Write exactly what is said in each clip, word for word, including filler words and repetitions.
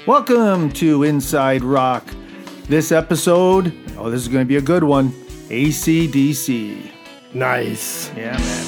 Welcome to Inside Rock. This episode, oh, this is going to be a good one. A C D C. Nice. Yeah, man.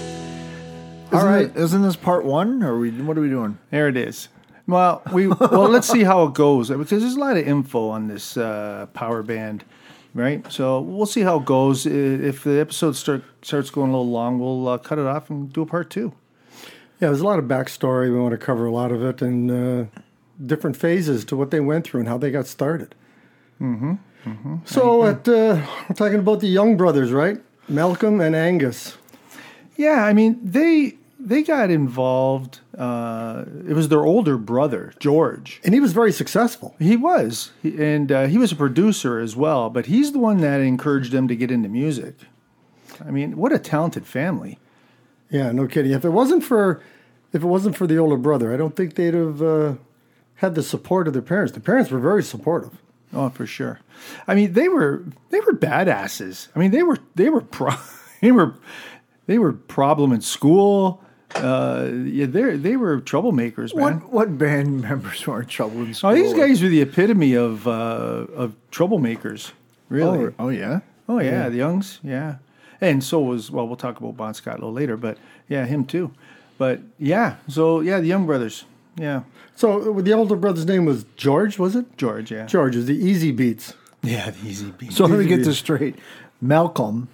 All Isn't right. it- isn't this part one, or are we? What are we doing? There it is. Well, we well let's see how it goes because there's a lot of info on this uh, power band, right? So we'll see how it goes. I- If the episode start starts going a little long, we'll uh, cut it off and do a part two. Yeah, there's a lot of backstory. We want to cover a lot of it and uh, different phases to what they went through and how they got started. Mm-hmm. mm-hmm. So at, uh, we're talking about the Young brothers, right? Malcolm and Angus. Yeah, I mean they they got involved. Uh, it was their older brother George. And he was very successful. He was, He- and uh, he was a producer as well. But he's the one that encouraged them to get into music. I mean, what a talented family. Yeah, no kidding. If it wasn't for, if it wasn't for the older brother, I don't think they'd have uh, had the support of their parents. The parents were very supportive. Oh, for sure. I mean, they were they were badasses. I mean, they were they were pro, they were they were problem in school. Uh, yeah, they they were troublemakers, man. What what band members were in trouble in school? Oh, these guys were the epitome of uh, of troublemakers. Really? Oh, oh yeah. Oh yeah, the Youngs, yeah, and so was well. We'll talk about Bon Scott a little later, but yeah, him too. But yeah, so yeah, the Young brothers, yeah, So uh, the older brother's name was George, was it? George, yeah, George is the Easy Beats. yeah, the Easy Beat. So let me get Easy. this straight: Malcolm,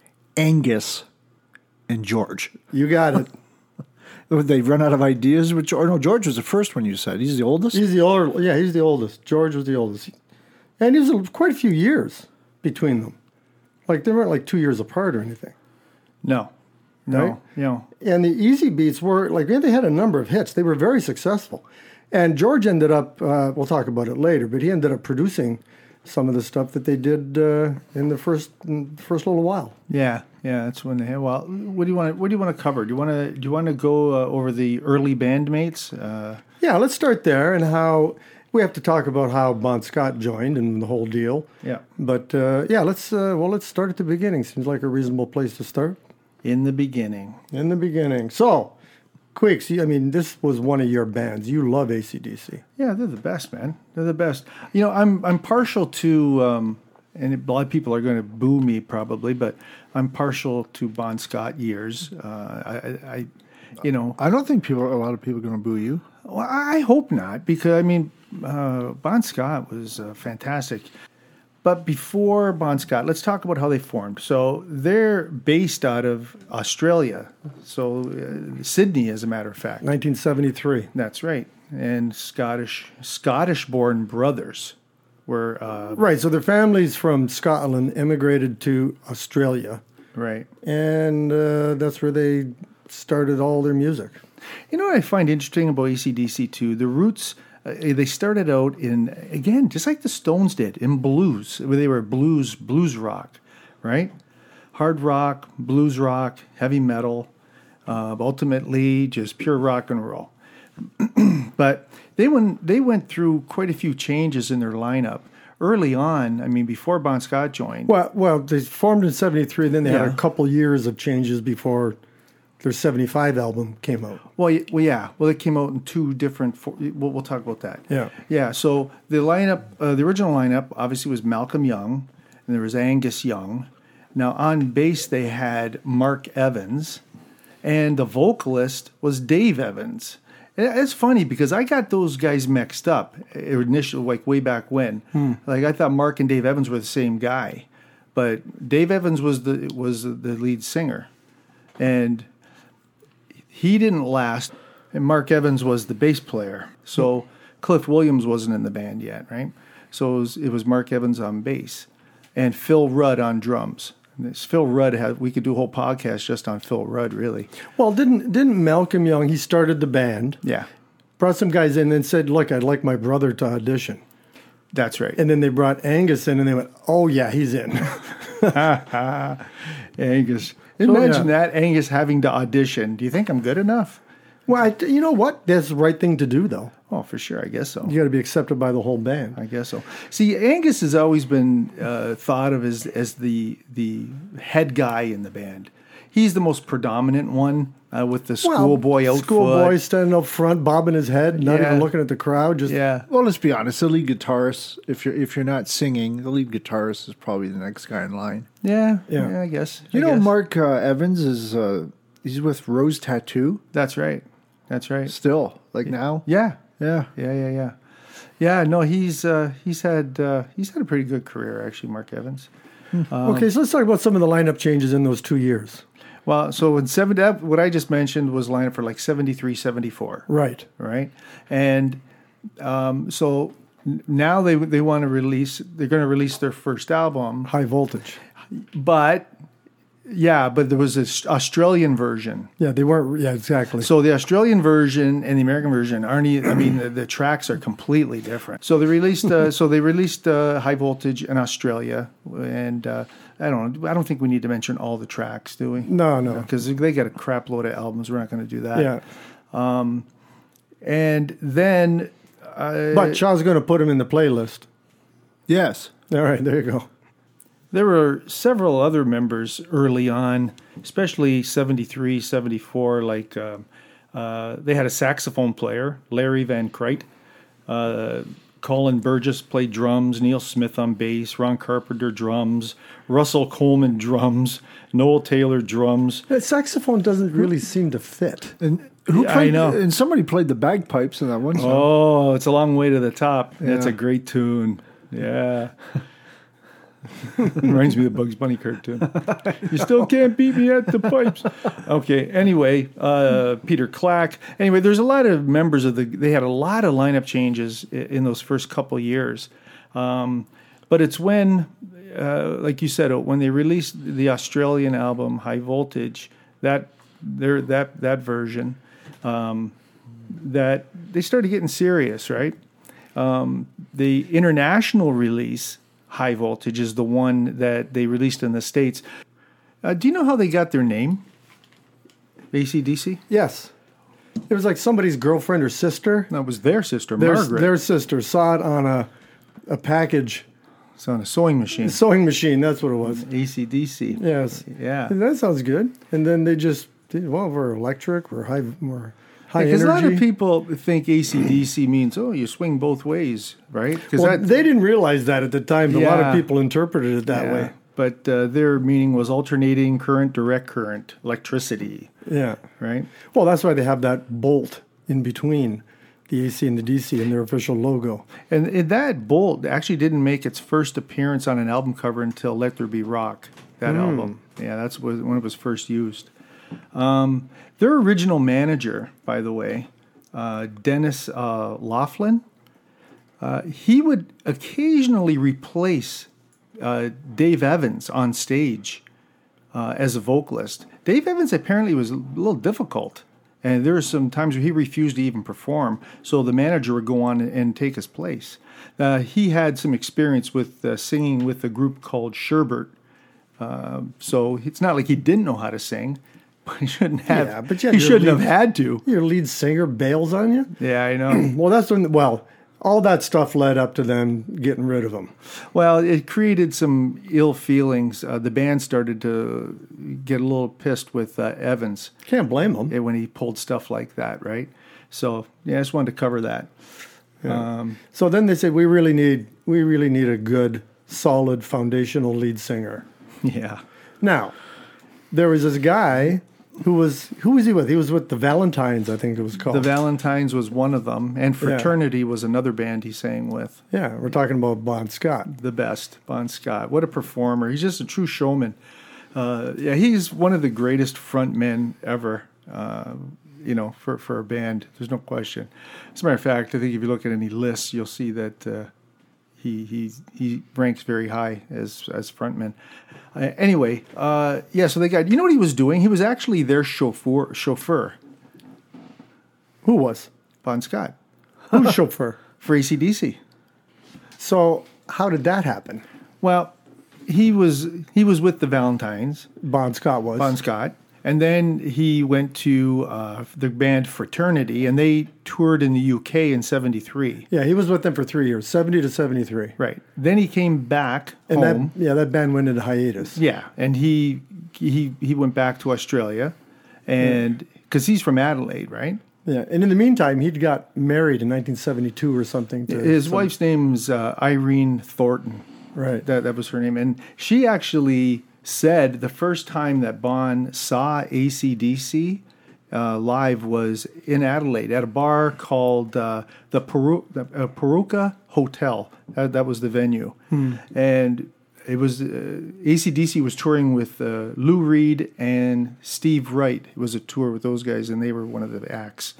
Angus, and George. You got it. Would they run out of ideas? Which or no? George was the first one you said. He's the oldest. He's the older. Yeah, he's the oldest. George was the oldest, and he was a- quite a few years between them. Like they weren't like two years apart or anything. no, no, Right? you know, And the Easy Beats were like yeah, they had a number of hits. They were very successful, and George ended up. Uh, we'll talk about it later, but he ended up producing some of the stuff that they did uh, in the first in the first little while. yeah, yeah. That's when they had. Well, what do you want? What do you want to cover? Do you want to? Do you want to go uh, over the early bandmates? Uh, Yeah, let's start there and how we have to talk about how Bon Scott joined and the whole deal. yeah, But uh, yeah, let's uh, well let's start at the beginning. Seems like a reasonable place to start. in the beginning. In the beginning. So, Quakes, you- I mean, this was one of your bands. You love A C D C. Yeah, they're the best, man. They're the best. You know, I'm I'm partial to, um, and a lot of people are going to boo me probably, but I'm partial to Bon Scott years. Uh, I, I, I, you know, I don't think people. A lot of people are going to boo you. well, I hope not because I mean, uh, Bon Scott was uh, fantastic. But before Bon Scott, let's talk about how they formed. So they're based out of Australia, so uh, Sydney, as a matter of fact. nineteen seventy-three. That's right. And Scottish Scottish-born brothers were uh, Right, so their families from Scotland immigrated to Australia, right. and uh, that's where they started all their music. You know what I find interesting about A C D C too? The roots. Uh, they started out in again, just like the Stones did, in blues. Where they were blues, blues rock, right? Hard rock, blues rock, heavy metal, uh, ultimately just pure rock and roll. But they went they went through quite a few changes in their lineup early on. I mean, before Bon Scott joined. Well, well, they formed in seventy-three, then they had Yeah. a couple years of changes before their seventy-five album came out. Well, y- well, yeah. Well, it came out in two different. For, we'll, we'll talk about that. Yeah. yeah. So the lineup, uh, the original lineup, obviously was Malcolm Young, and there was Angus Young. Now on bass they had Mark Evans, and the vocalist was Dave Evans. And it's funny because I got those guys mixed up initially, like way back when. Like I thought Mark and Dave Evans were the same guy, but Dave Evans was the was the lead singer, and he didn't last, and Mark Evans was the bass player. So Cliff Williams wasn't in the band yet, right? So it was, it was Mark Evans on bass and Phil Rudd on drums. And this Phil Rudd had, we could do a whole podcast just on Phil Rudd, really. Well, didn't didn't Malcolm Young? He started the band, Yeah, brought some guys in, and said, "Look, I'd like my brother to audition." that's right. And then they brought Angus in, and they went, "Oh yeah, he's in." Angus. Imagine yeah. that, Angus having to audition. Do you think I'm good enough? Well, I, you know what? That's the right thing to do, though. Oh, for sure. I guess so. You got to be accepted by the whole band. I guess so. See, Angus has always been uh, thought of as as the the head guy in the band. He's the most predominant one, uh, with the schoolboy outfit. Schoolboy standing up front, bobbing his head, not Yeah. even looking at the crowd. Just Yeah. Well, let's be honest. The lead guitarist, if you're if you're not singing, the lead guitarist is probably the next guy in line. Yeah. Yeah. Yeah. I guess. You I know, guess. Mark uh, Evans is uh, he's with Rose Tattoo That's right. That's right. still, like now. Yeah. Yeah. Yeah. Yeah. Yeah. Yeah. No, he's uh, he's had uh, he's had a pretty good career actually, Mark Evans. okay, so let's talk about some of the lineup changes in those two years. Well, so in seven, that, what I just mentioned was lineup for like seventy-three, seventy-four. Right. Right? And um, so n- now they they want to release, they're going to release their first album, High voltage. but yeah, but there was this Australian version. Yeah, they weren't. Yeah, exactly. So the Australian version and the American version aren't. e- I mean, the, the tracks are completely different. So they released. Uh, so they released uh, High Voltage in Australia, and uh, I don't. I don't think we need to mention all the tracks, do we? no, no. Because they got a crap load of albums. We're not going to do that. Yeah, And then, uh, but Shaw's going to put them in the playlist. Yes. All right, there you go. there were several other members early on, especially seventy-three, seventy-four. Like uh, uh, they had a saxophone player, Larry Van Crite. Uh, Colin Burgess played drums, Neil Smith on bass, Ron Carpenter drums, Russell Coleman drums, Noel Taylor drums. That saxophone doesn't really seem to fit. And who Yeah, I played? know. And somebody played the bagpipes in that one song. Oh, it's a long way to the top. That's Yeah. a great tune. Yeah. Reminds me of the Bugs Bunny cartoon. You still can't beat me at the pipes. Okay. Anyway, uh, Peter Clack. Anyway, there's a lot of members of the. They had a lot of lineup changes in, in those first couple years, um, but it's when, uh, like you said, when they released the Australian album High Voltage, that there that that version, um, that they started getting serious, right? Um, the international release, High Voltage, is the one that they released in the States. Uh, do you know how they got their name? A C D C? Yes, it was like somebody's girlfriend or sister. That was their sister, Their, Margaret. their sister saw it on a a package It's on a sewing machine. sewing machine. That's what it was. A C D C. Yes. Yeah. That sounds good. And then they just did, well, we're electric, we're high, we're high Because energy. a lot of people think A C D C means, oh, you swing both ways, right? Because Well, they didn't realize that at the time, but a lot Yeah. of people interpreted it that way. But uh, their meaning was alternating current, direct current, electricity, Yeah. right? Well, that's why they have that bolt in between the A C and the D C in their official logo. And, and that bolt actually didn't make its first appearance on an album cover until Let There Be Rock, that album. Yeah, that's when when it was first used. Um, their original manager, by the way, uh, Dennis uh, Laughlin, uh, he would occasionally replace uh, Dave Evans on stage uh, as a vocalist. Dave Evans apparently was a little difficult. And there were some times where he refused to even perform, so the manager would go on and, and take his place. Uh, he had some experience with uh, singing with a group called Sherbert, uh, so it's not like he didn't know how to sing, but he shouldn't have. Yeah, but yeah, he you're shouldn't have lead- had to. Your lead singer bails on you? Yeah, I know. Well, that's when, well, all that stuff led up to them getting rid of him. Well, it created some ill feelings. Uh, the band started to get a little pissed with uh, Evans Can't blame them. when he pulled stuff like that, right? So yeah, I just wanted to cover that. Um, So then they said, we really need, we really need a good, solid, foundational lead singer. yeah. Now, there was this guy who was, who was he with? He was with the Valentines, I think it was called. The Valentines was one of them, and Fraternity was another band he sang with. yeah, we're talking about Bon Scott. The best, Bon Scott. What a performer. He's just a true showman. Uh, yeah, he's one of the greatest front men ever, uh, you know, for, for a band. There's no question. As a matter of fact, I think if you look at any lists, you'll see that uh, he, he, he ranks very high as, as frontman. Uh, anyway, uh, yeah, so they got, you know what he was doing? He was actually their chauffeur, chauffeur Who was? Bon Scott, Who's chauffeur? for A C D C. So how did that happen? Well, he was he was with the Valentines, Bon Scott was. Bon Scott, and then he went to uh, the band Fraternity, and they toured in the U K in seventy-three. Yeah, he was with them for three years, seventy to seventy-three. Right. Then he came back And home. that, yeah, that band went into hiatus. Yeah, and he he he went back to Australia, and because he's from Adelaide, right? Yeah, and in the meantime, he'd got married in nineteen seventy-two or something. To His some, wife's name's uh, Irene Thornton. Right. That that was her name, and she actually said the first time that Bon saw A C D C uh, live was in Adelaide at a bar called uh, the Peru, the uh, Peruka Hotel. That, that was the venue, Hmm. and it was uh, A C D C was touring with uh, Lou Reed and Steve Wright. It was a tour with those guys, and they were one of the acts.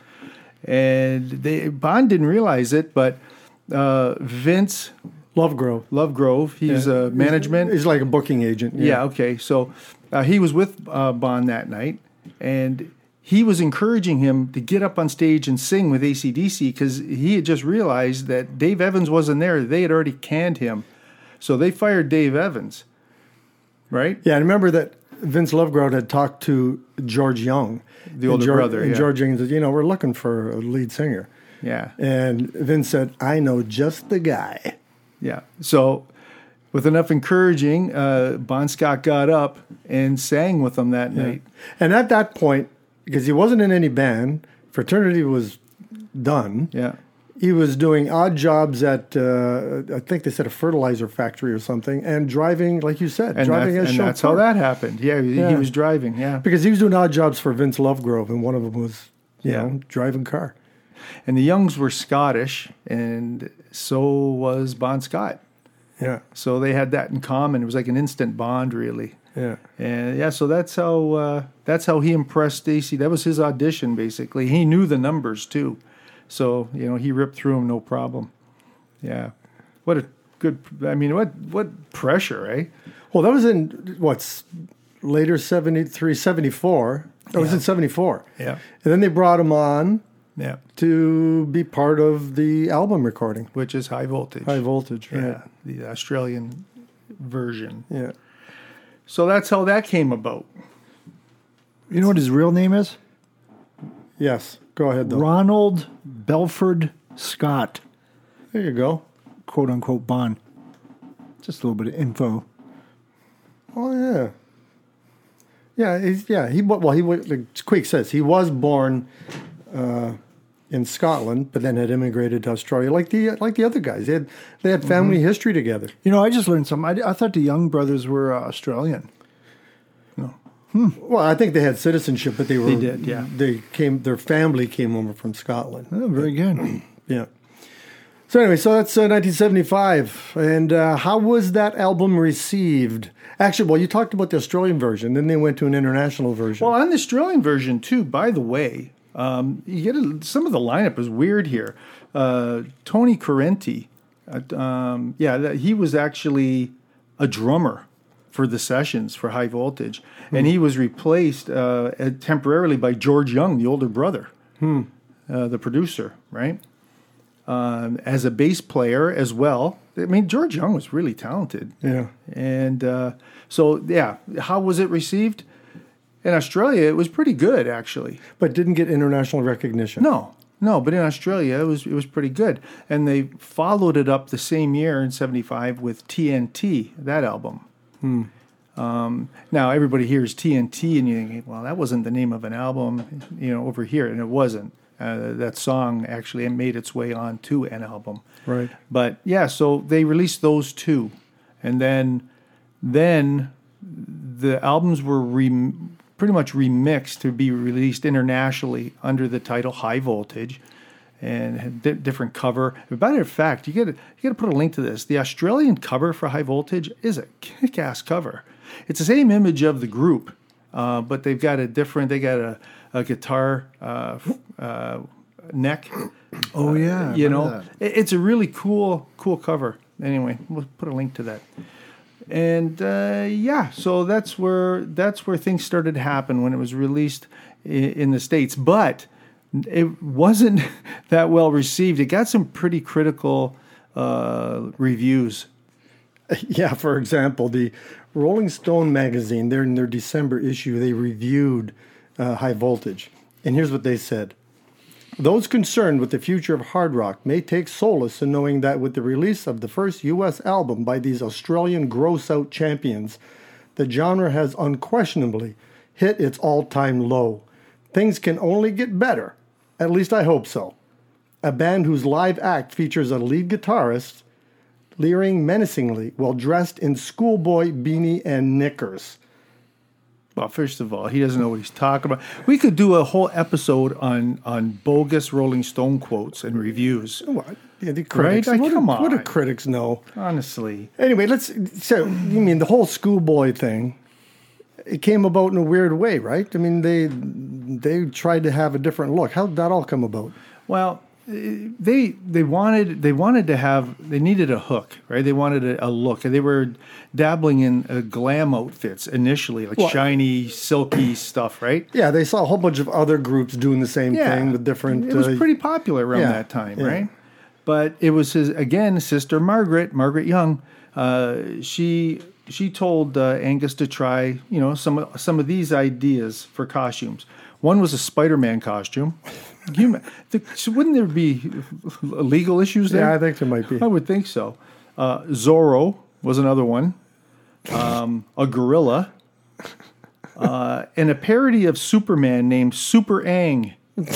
And they Bon didn't realize it, but uh, Vince Lovegrove. Lovegrove, he's Yeah. a management. He's, he's like a booking agent. Yeah, okay. So uh, he was with uh, Bon that night, and he was encouraging him to get up on stage and sing with A C D C because he had just realized that Dave Evans wasn't there. They had already canned him. So they fired Dave Evans, right? Yeah, I remember that Vince Lovegrove had talked to George Young. The older and George, brother, And yeah. George Young said, you know, we're looking for a lead singer. Yeah, And Vince said, I know just the guy. yeah. So with enough encouraging, uh, Bon Scott got up and sang with them that night. And at that point, because he wasn't in any band, fraternity was done. Yeah. He was doing odd jobs at, uh, I think they said a fertilizer factory or something, and driving, like you said, And, driving that's, as and chauffeur. that's how that happened. Yeah, he, Yeah. he was driving. Yeah. Because he was doing odd jobs for Vince Lovegrove, and one of them was, you Yeah. know, driving car. And the Youngs were Scottish, and so was Bon Scott. Yeah, So they had that in common. It was like an instant bond, really. yeah. And yeah, so that's how uh, that's how he impressed Stacy. That was his audition, basically. He knew the numbers too, so you know he ripped through them no problem. Yeah, what a good. I mean, what what pressure, eh? Well, that was in, what's, later seventy-three, seventy-four. That was Yeah. in seventy-four. Yeah, And then they brought him on yeah. to be part of the album recording. Which is High Voltage. High Voltage, right? Yeah, the Australian version. Yeah. So that's how that came about. You know what his real name is? Yes. Go ahead, though. Ronald Belford Scott, There you go. quote unquote Bon. Just a little bit of info. Oh, yeah. Yeah, he's, yeah. He wa- well, he wa- like Quake says he was born uh, in Scotland, but then had immigrated to Australia, like the like the other guys. They had they had family Mm-hmm. history together. You know, I just learned something. I, I thought the Young brothers were uh, Australian. Well, I think they had citizenship, but they were They did, yeah. They came. Their family came over from Scotland. Oh, very good. Yeah. So anyway, so that's uh, nineteen seventy-five, and uh, how was that album received? Actually, well, you talked about the Australian version, then they went to an international version. Well, on the Australian version too, by the way, um, you get a, some of the lineup is weird here. Uh, Tony Correnti, uh, um, yeah, that, he was actually a drummer for the sessions for High Voltage, and he was replaced uh, uh, temporarily by George Young, the older brother, uh, the producer, right? Um, as a bass player as well. I mean, George Young was really talented. yeah. And uh, so, yeah, how was it received? In Australia, it was pretty good, actually. But didn't get international recognition. No, no, but in Australia, it was it was pretty good. And they followed it up the same year in seventy-five with T N T, that album. Um, now, everybody hears T N T, and you think, well, that wasn't the name of an album, you know, over here. And it wasn't. Uh, that song actually made its way onto an album. Right. But yeah, so they released those two, and then then the albums were re- pretty much remixed to be released internationally under the title High Voltage, and had di- different cover. As a matter of fact, you got to you got to put a link to this. The Australian cover for High Voltage is a kick-ass cover. It's the same image of the group, uh, but they've got a different. They got a, a guitar uh, f- uh, neck. Oh, yeah. I You remember know, that. it- it's a really cool, cool cover. Anyway, we'll put a link to that. And uh, yeah, so that's where that's where things started to happen when it was released in, in the States. But it wasn't that well received. It got some pretty critical uh, reviews. Yeah, for example, the Rolling Stone magazine, they're in their December issue, they reviewed uh, High Voltage. And here's what they said. Those concerned with the future of hard rock may take solace in knowing that with the release of the first U S album by these Australian gross-out champions, the genre has unquestionably hit its all-time low. Things can only get better. At least I hope so. A band whose live act features a lead guitarist leering menacingly while dressed in schoolboy beanie and knickers. Well, first of all, he doesn't know what he's talking about. We could do a whole episode on on bogus Rolling Stone quotes and reviews. What? Yeah, the critics. Right? Like, what, come do, what do on. critics know? Honestly. Anyway, let's. So, you mean the whole schoolboy thing? It came about in a weird way, right? I mean, they they tried to have a different look. How did that all come about? Well, they they wanted they wanted to have they needed a hook, right? They wanted a, a look, and they were dabbling in uh, glam outfits initially, like Well- shiny, silky stuff, right? Yeah, they saw a whole bunch of other groups doing the same thing with different. It was uh, pretty popular around yeah, that time, yeah. right? But it was his again, sister Margaret, Margaret Young. Uh, she she told uh, Angus to try, you know, some some of these ideas for costumes. One was a Spider-Man costume. Can you ima- the- so wouldn't there be legal issues there? Yeah, I think there might be. I would think so. Uh, Zorro was another one. Um, a gorilla. Uh, and a parody of Superman named Super Ang.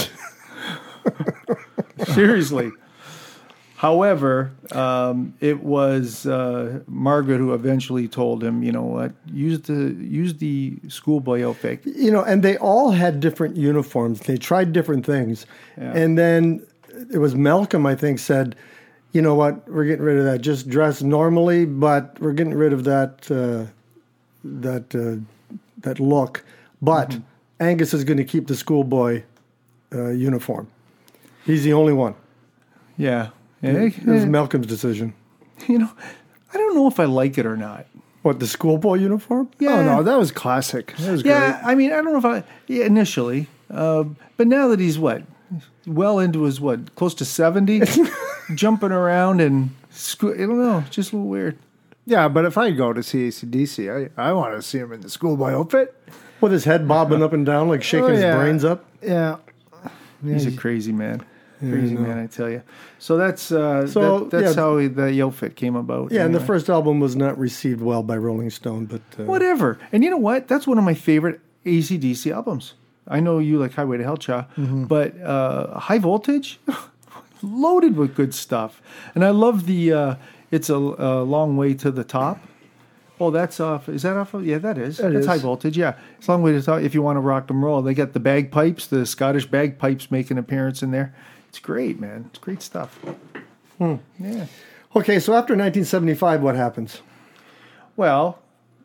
Seriously. However, um, it was uh, Margaret who eventually told him, you know what, use the use the schoolboy outfit. You know, and they all had different uniforms. They tried different things. Yeah. And then it was Malcolm, I think, said, you know what, we're getting rid of that. Just dress normally, but we're getting rid of that uh, that uh, that look. But Mm-hmm. Angus is going to keep the schoolboy uh, uniform. He's the only one. Yeah. It was Malcolm's decision. You know, I don't know if I like it or not. What, the schoolboy uniform? Yeah. Oh no, that was classic. That was Yeah, great. I mean, I don't know if I yeah, initially, uh, but now that he's what, well into his what, close to seventy, jumping around and sco- I don't know, just a little weird. Yeah, but if I go to see A C D C, I, I want to see him in the schoolboy outfit. With his head bobbing up and down, like shaking Oh, his yeah. brains up. Yeah. He's a crazy man, crazy man, I tell you. So that's uh, So, that, that's yeah. how he, the outfit came about. Yeah, and the anyway. first album was not received well by Rolling Stone, but uh, Whatever. And you know what? That's one of my favorite A C D C albums. I know you like Highway to Hell, Cha, Mm-hmm. but uh, High Voltage, loaded with good stuff. And I love the uh, It's a, a Long Way to the Top. Oh, that's off. Is that off? Of, yeah, that is. That that's is. High Voltage. Yeah, it's a long way to the top. If you want to rock and roll, they got the bagpipes, the Scottish bagpipes make an appearance in there. It's great, man. It's great stuff. Hmm. Yeah. okay. So after nineteen seventy-five, what happens? Well,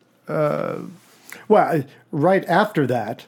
Well, right after that,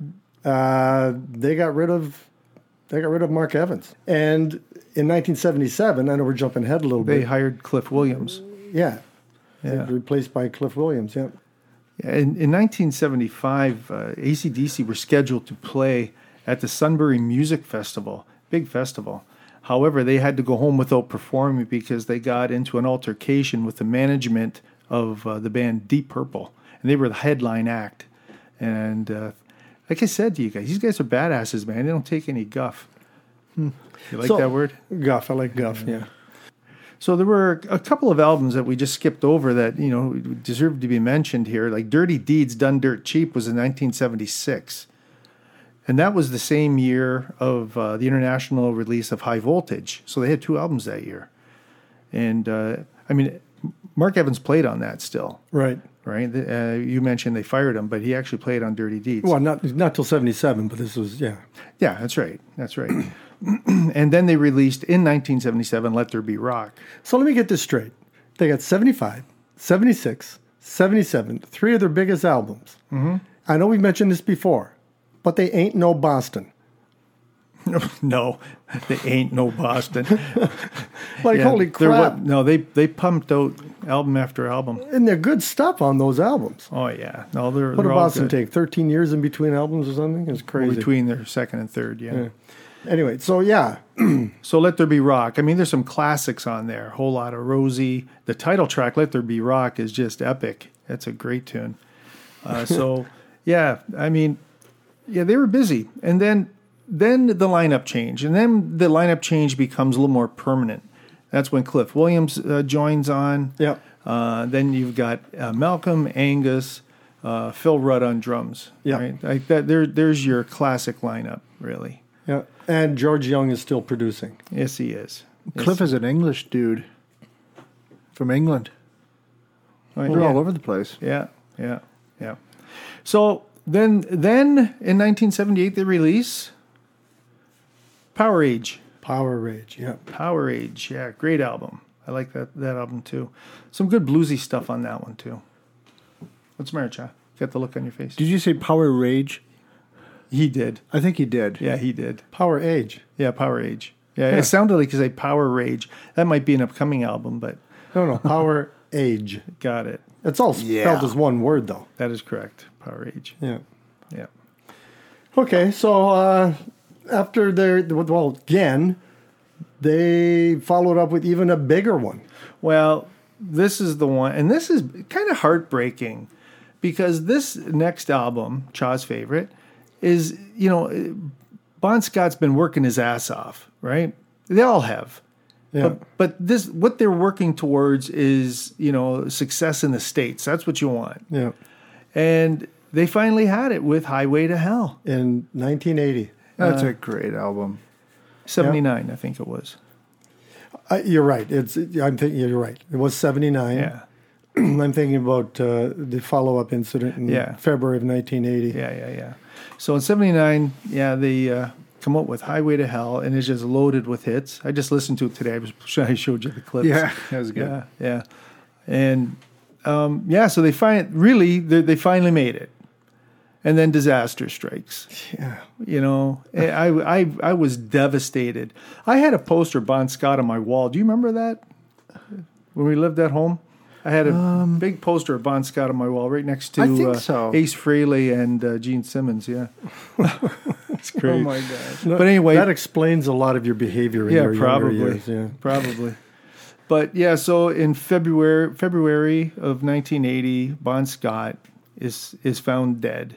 uh, they got rid of they got rid of Mark Evans, and in nineteen seventy-seven, I know we're jumping ahead a little they bit. hired Cliff Williams. Yeah, Yeah. replaced by Cliff Williams. Yeah. In, in nineteen seventy-five, uh, A C D C were scheduled to play at the Sunbury Music Festival, big festival. However, they had to go home without performing because they got into an altercation with the management of uh, the band Deep Purple, and they were the headline act. And uh, like I said to you guys, these guys are badasses, man. They don't take any guff. You like So- that word? Guff, I like Guff. Yeah. So there were a couple of albums that we just skipped over that, you know, deserve to be mentioned here. Like Dirty Deeds Done Dirt Cheap was in nineteen seventy-six. And that was the same year of uh, the international release of High Voltage. So they had two albums that year. And, uh, I mean, Mark Evans played on that still, Right. right? Uh, you mentioned they fired him, but he actually played on Dirty Deeds. Well, not not till seventy-seven, but this was yeah. Yeah, that's right. That's right. And then they released in nineteen seventy-seven Let There Be Rock. So let me get this straight. They got seventy-five, seventy-six, seventy-seven, three of their biggest albums. Mm-hmm. I know we've mentioned this before, but they ain't no Boston. No, they ain't no Boston. Like, Yeah, holy they're crap. what- no, they they pumped out album after album. And they're good stuff on those albums. Oh yeah, no, they're What they're did all Boston good. take? thirteen years in between albums or something? It's crazy. Between their second and third, yeah. Yeah. Anyway, so yeah. So Let There Be Rock. I mean, there's some classics on there. Whole Lot of Rosie. The title track, Let There Be Rock, is just epic. That's a great tune. Uh, so yeah, I mean, yeah, they were busy, and then then the lineup changed, and then the lineup change becomes a little more permanent. That's when Cliff Williams uh, joins on. Yep. Uh, then you've got uh, Malcolm, Angus, uh, Phil Rudd on drums. Yeah. right? Like that. There, there's your classic lineup, really. Yeah, and George Young is still producing. Yes, he is. Yes. Cliff is an English dude from England. Oh, They're yeah. all over the place. Yeah, yeah, yeah. So then, then in nineteen seventy-eight, they release Power Age. Power Rage, yeah. Power Age, yeah, great album. I like that that album too. Some good bluesy stuff on that one too. What's the matter, Cha? Got the look on your face. Did you say Power Rage? He did. I think he did. Yeah, he did. Power Age. Yeah, Power Age. Yeah, Yeah. it sounded like you say Power Rage. That might be an upcoming album, but No, no, Power Age. got it. It's all spelled Yeah. as one word, though. That is correct. Power Age. Yeah. Yeah. Okay, so uh, after their, well, again, they followed up with even a bigger one. Well, this is the one, and this is kind of heartbreaking because this next album, Cha's favorite, is, you know, Bon Scott's been working his ass off, right? They all have. Yeah. But, but this, what they're working towards is, you know, success in the States. That's what you want. Yeah. And they finally had it with Highway to Hell. In nineteen eighty. That's Uh, a great album. seventy-nine, I think it was. Uh, you're right. It's. I'm thinking you're right. It was seventy-nine. Yeah. I'm thinking about uh, the follow-up incident in Yeah. February of nineteen eighty. Yeah, yeah, yeah. So in seventy-nine, yeah, they uh, come up with Highway to Hell, and it's just loaded with hits. I just listened to it today. I was I showed you the clips. Yeah, that was good. Yeah, yeah. And, um, yeah, so they find really, they, they finally made it. And then disaster strikes. Yeah. You know, I, I, I was devastated. I had a poster of Bon Scott on my wall. Do you remember that? When we lived at home? I had a big poster of Bon Scott on my wall right next to I think uh, so. Ace Frehley and uh, Gene Simmons. Yeah. It's great. Oh my gosh. But anyway, that explains a lot of your behavior in yeah, your younger probably, years. Yeah. probably. But yeah, so in February February of nineteen eighty, Bon Scott is is found dead.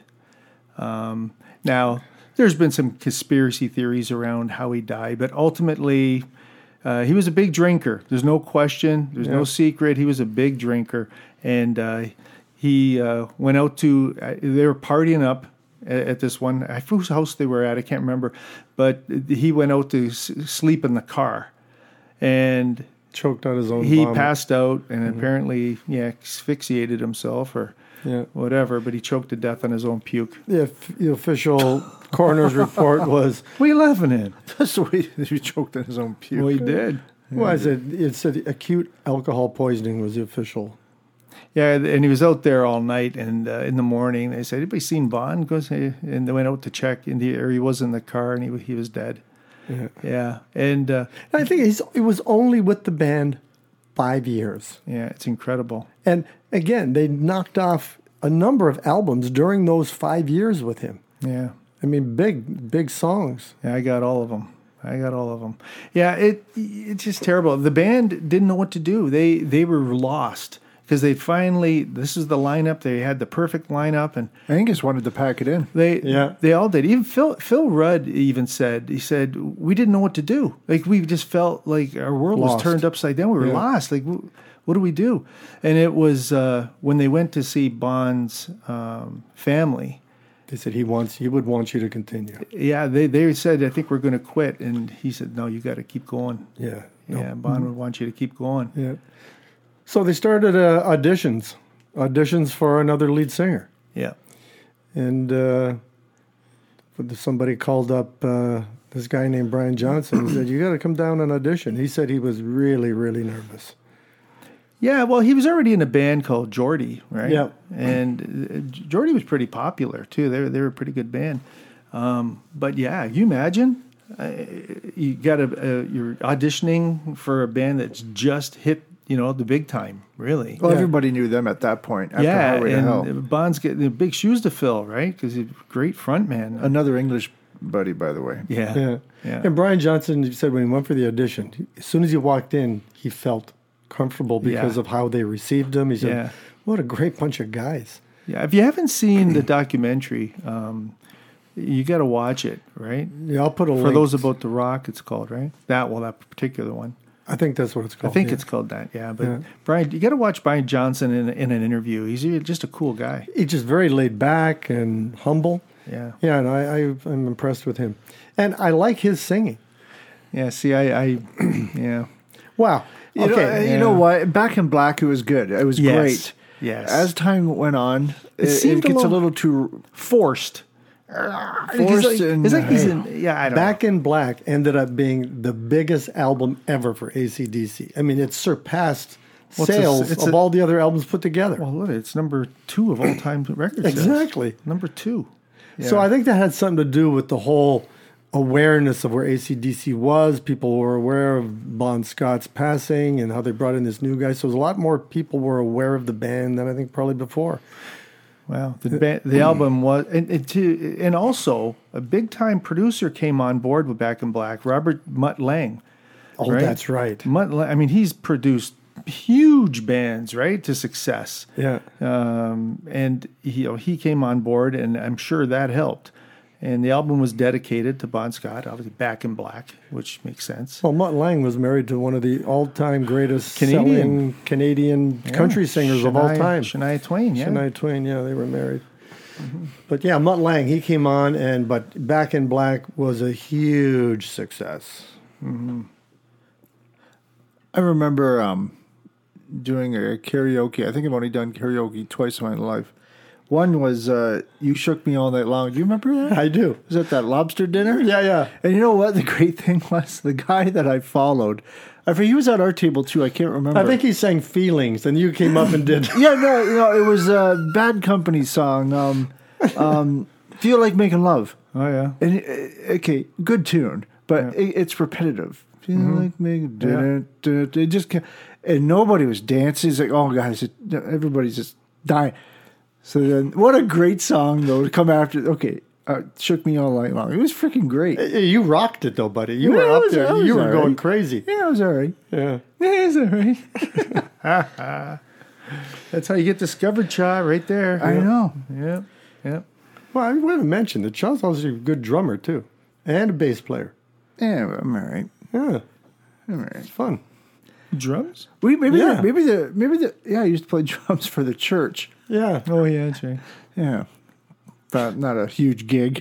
Um, now, there's been some conspiracy theories around how he died, but ultimately, uh, he was a big drinker. There's no question. There's no Yeah. secret. He was a big drinker, and uh, he uh, went out to. Uh, they were partying up at, at this one. I forget whose house they were at. I can't remember, but he went out to s- sleep in the car, and Choked on his own he vomit. passed out and apparently, yeah, asphyxiated himself or Yeah. whatever, but he choked to death on his own puke. The, f- the official coroner's report was, What are you laughing at? That's the way he choked on his own puke. Well, he did. well, I said, it said acute alcohol poisoning was the official. Yeah, and he was out there all night, and uh, in the morning they said, "Anybody seen Bond?" Goes, "Hey," and they went out to check, and he, or he was in the car, and he he was dead. Yeah. Yeah, and uh, And I think he's, it was only with the band five years. yeah, it's incredible. And again, they knocked off a number of albums during those five years with him. Yeah, I mean, big, big songs. yeah, I got all of them. I got all of them. Yeah, it it's just terrible. The band didn't know what to do. They they were lost because they finally. This is the lineup. They had the perfect lineup, and Angus wanted to pack it in. They Yeah. they all did. Even Phil Phil Rudd even said he said we didn't know what to do. Like we just felt like our world was Lost. turned upside down. We were Yeah. lost. Like wh- what do we do? And it was uh, when they went to see Bond's um, family. They said he wants, he would want you to continue. Yeah, they they said I think we're going to quit, and he said no, you got to keep going. Yeah. No. Yeah, Bond would want you to keep going. Yeah. So they started uh, auditions, auditions for another lead singer. Yeah, And uh, somebody called up uh, this guy named Brian Johnson and said, you got to come down and audition. He said he was really, really nervous. yeah. Well, he was already in a band called Geordie, right? Yeah. and uh, Geordie was pretty popular too. They were they were a pretty good band. Um, but yeah, you imagine uh, you got a uh, you're auditioning for a band that's just hit, you know, the big time, really. Well, Yeah. everybody knew them at that point. After yeah, Highway to Hell. and Bond's getting big shoes to fill, right? Because he's a great front man. Another English buddy, by the way. yeah, Yeah. yeah. And Brian Johnson said when he went for the audition, he- as soon as he walked in, he felt comfortable because Yeah. of how they received him. He said, Yeah. what a great bunch of guys. Yeah, if you haven't seen the documentary, um, you got to watch it, right? Yeah, I'll put a For link. those about the rock, it's called, right? That well, that particular one. I think that's what it's I called. think yeah. it's called that. Yeah, but Yeah. Brian, you got to watch Brian Johnson in in an interview. He's just a cool guy. He's just very laid back and humble. Yeah. Yeah, and I, I I'm impressed with him, and I like his singing. Yeah. See, I, I yeah. Wow. You Okay. know, you yeah. know what? Back in Black, it was good. It was Yes. great. Yes. As time went on, it, it, seemed a gets a little- little too Forced. forced. It's like, and, it's like he's hey, in. Yeah, I don't Back know. in Black ended up being the biggest album ever for A C D C. I mean, it surpassed Well, it's a- sales it's of a- all the other albums put together. Well, look, it's number two of all time record sales. Exactly. Number two. So I think that had something to do with the whole awareness of where A C D C was. People were aware of Bon Scott's passing and how they brought in this new guy. So a lot more people were aware of the band than I think probably before. Wow, the ba- the album was, and, and to, and also a big time producer came on board with Back in Black, Robert Mutt Lang. Oh, Right? that's right. Mutt, Lang, I mean, he's produced huge bands, right, to success. Yeah. Um, and he, you know, he came on board, and I'm sure that helped. And the album was dedicated to Bon Scott, obviously Back in Black, which makes sense. Well, Mutt Lang was married to one of the all-time greatest Canadian. selling Canadian country singers of all Shania- time. Shania Twain, yeah. Shania Twain, yeah, they were married. But yeah, Mutt Lang, he came on, and but Back in Black was a huge success. I remember um, doing a karaoke. I think I've only done karaoke twice in my life. One was uh, "You Shook Me All Night Long." Do you remember that? I do. Was at that lobster dinner? Yeah, yeah. And you know what? The great thing was the guy that I followed. I forget, he was at our table too. I can't remember. I think he sang "Feelings," and you came up and did. Yeah, no, no. It was a Bad Company song. Um, um, "Feel Like Making Love." Oh, yeah. And uh, okay, good tune, but it, it's repetitive. Feel like making. It just can't, and nobody was dancing. It's like, oh guys, it, everybody's just dying. So then, what a great song though to come after. Okay, uh, shook me all night long. It was freaking great. You rocked it though, buddy. You Yeah, were I up was- there. I was You were all going right. crazy. Yeah, it was all right. Yeah. Yeah, it was all right. That's how you get discovered, Cha, right there. I know. Yeah, yeah. Well, I haven't mentioned that Charles was a good drummer too, and a bass player. Yeah, I'm all right. Yeah, I'm all right. it's fun. Drums? We maybe Yeah. the, maybe the maybe the yeah. I used to play drums for the church. Yeah. Oh, yeah, that's right. Yeah, but not a huge gig.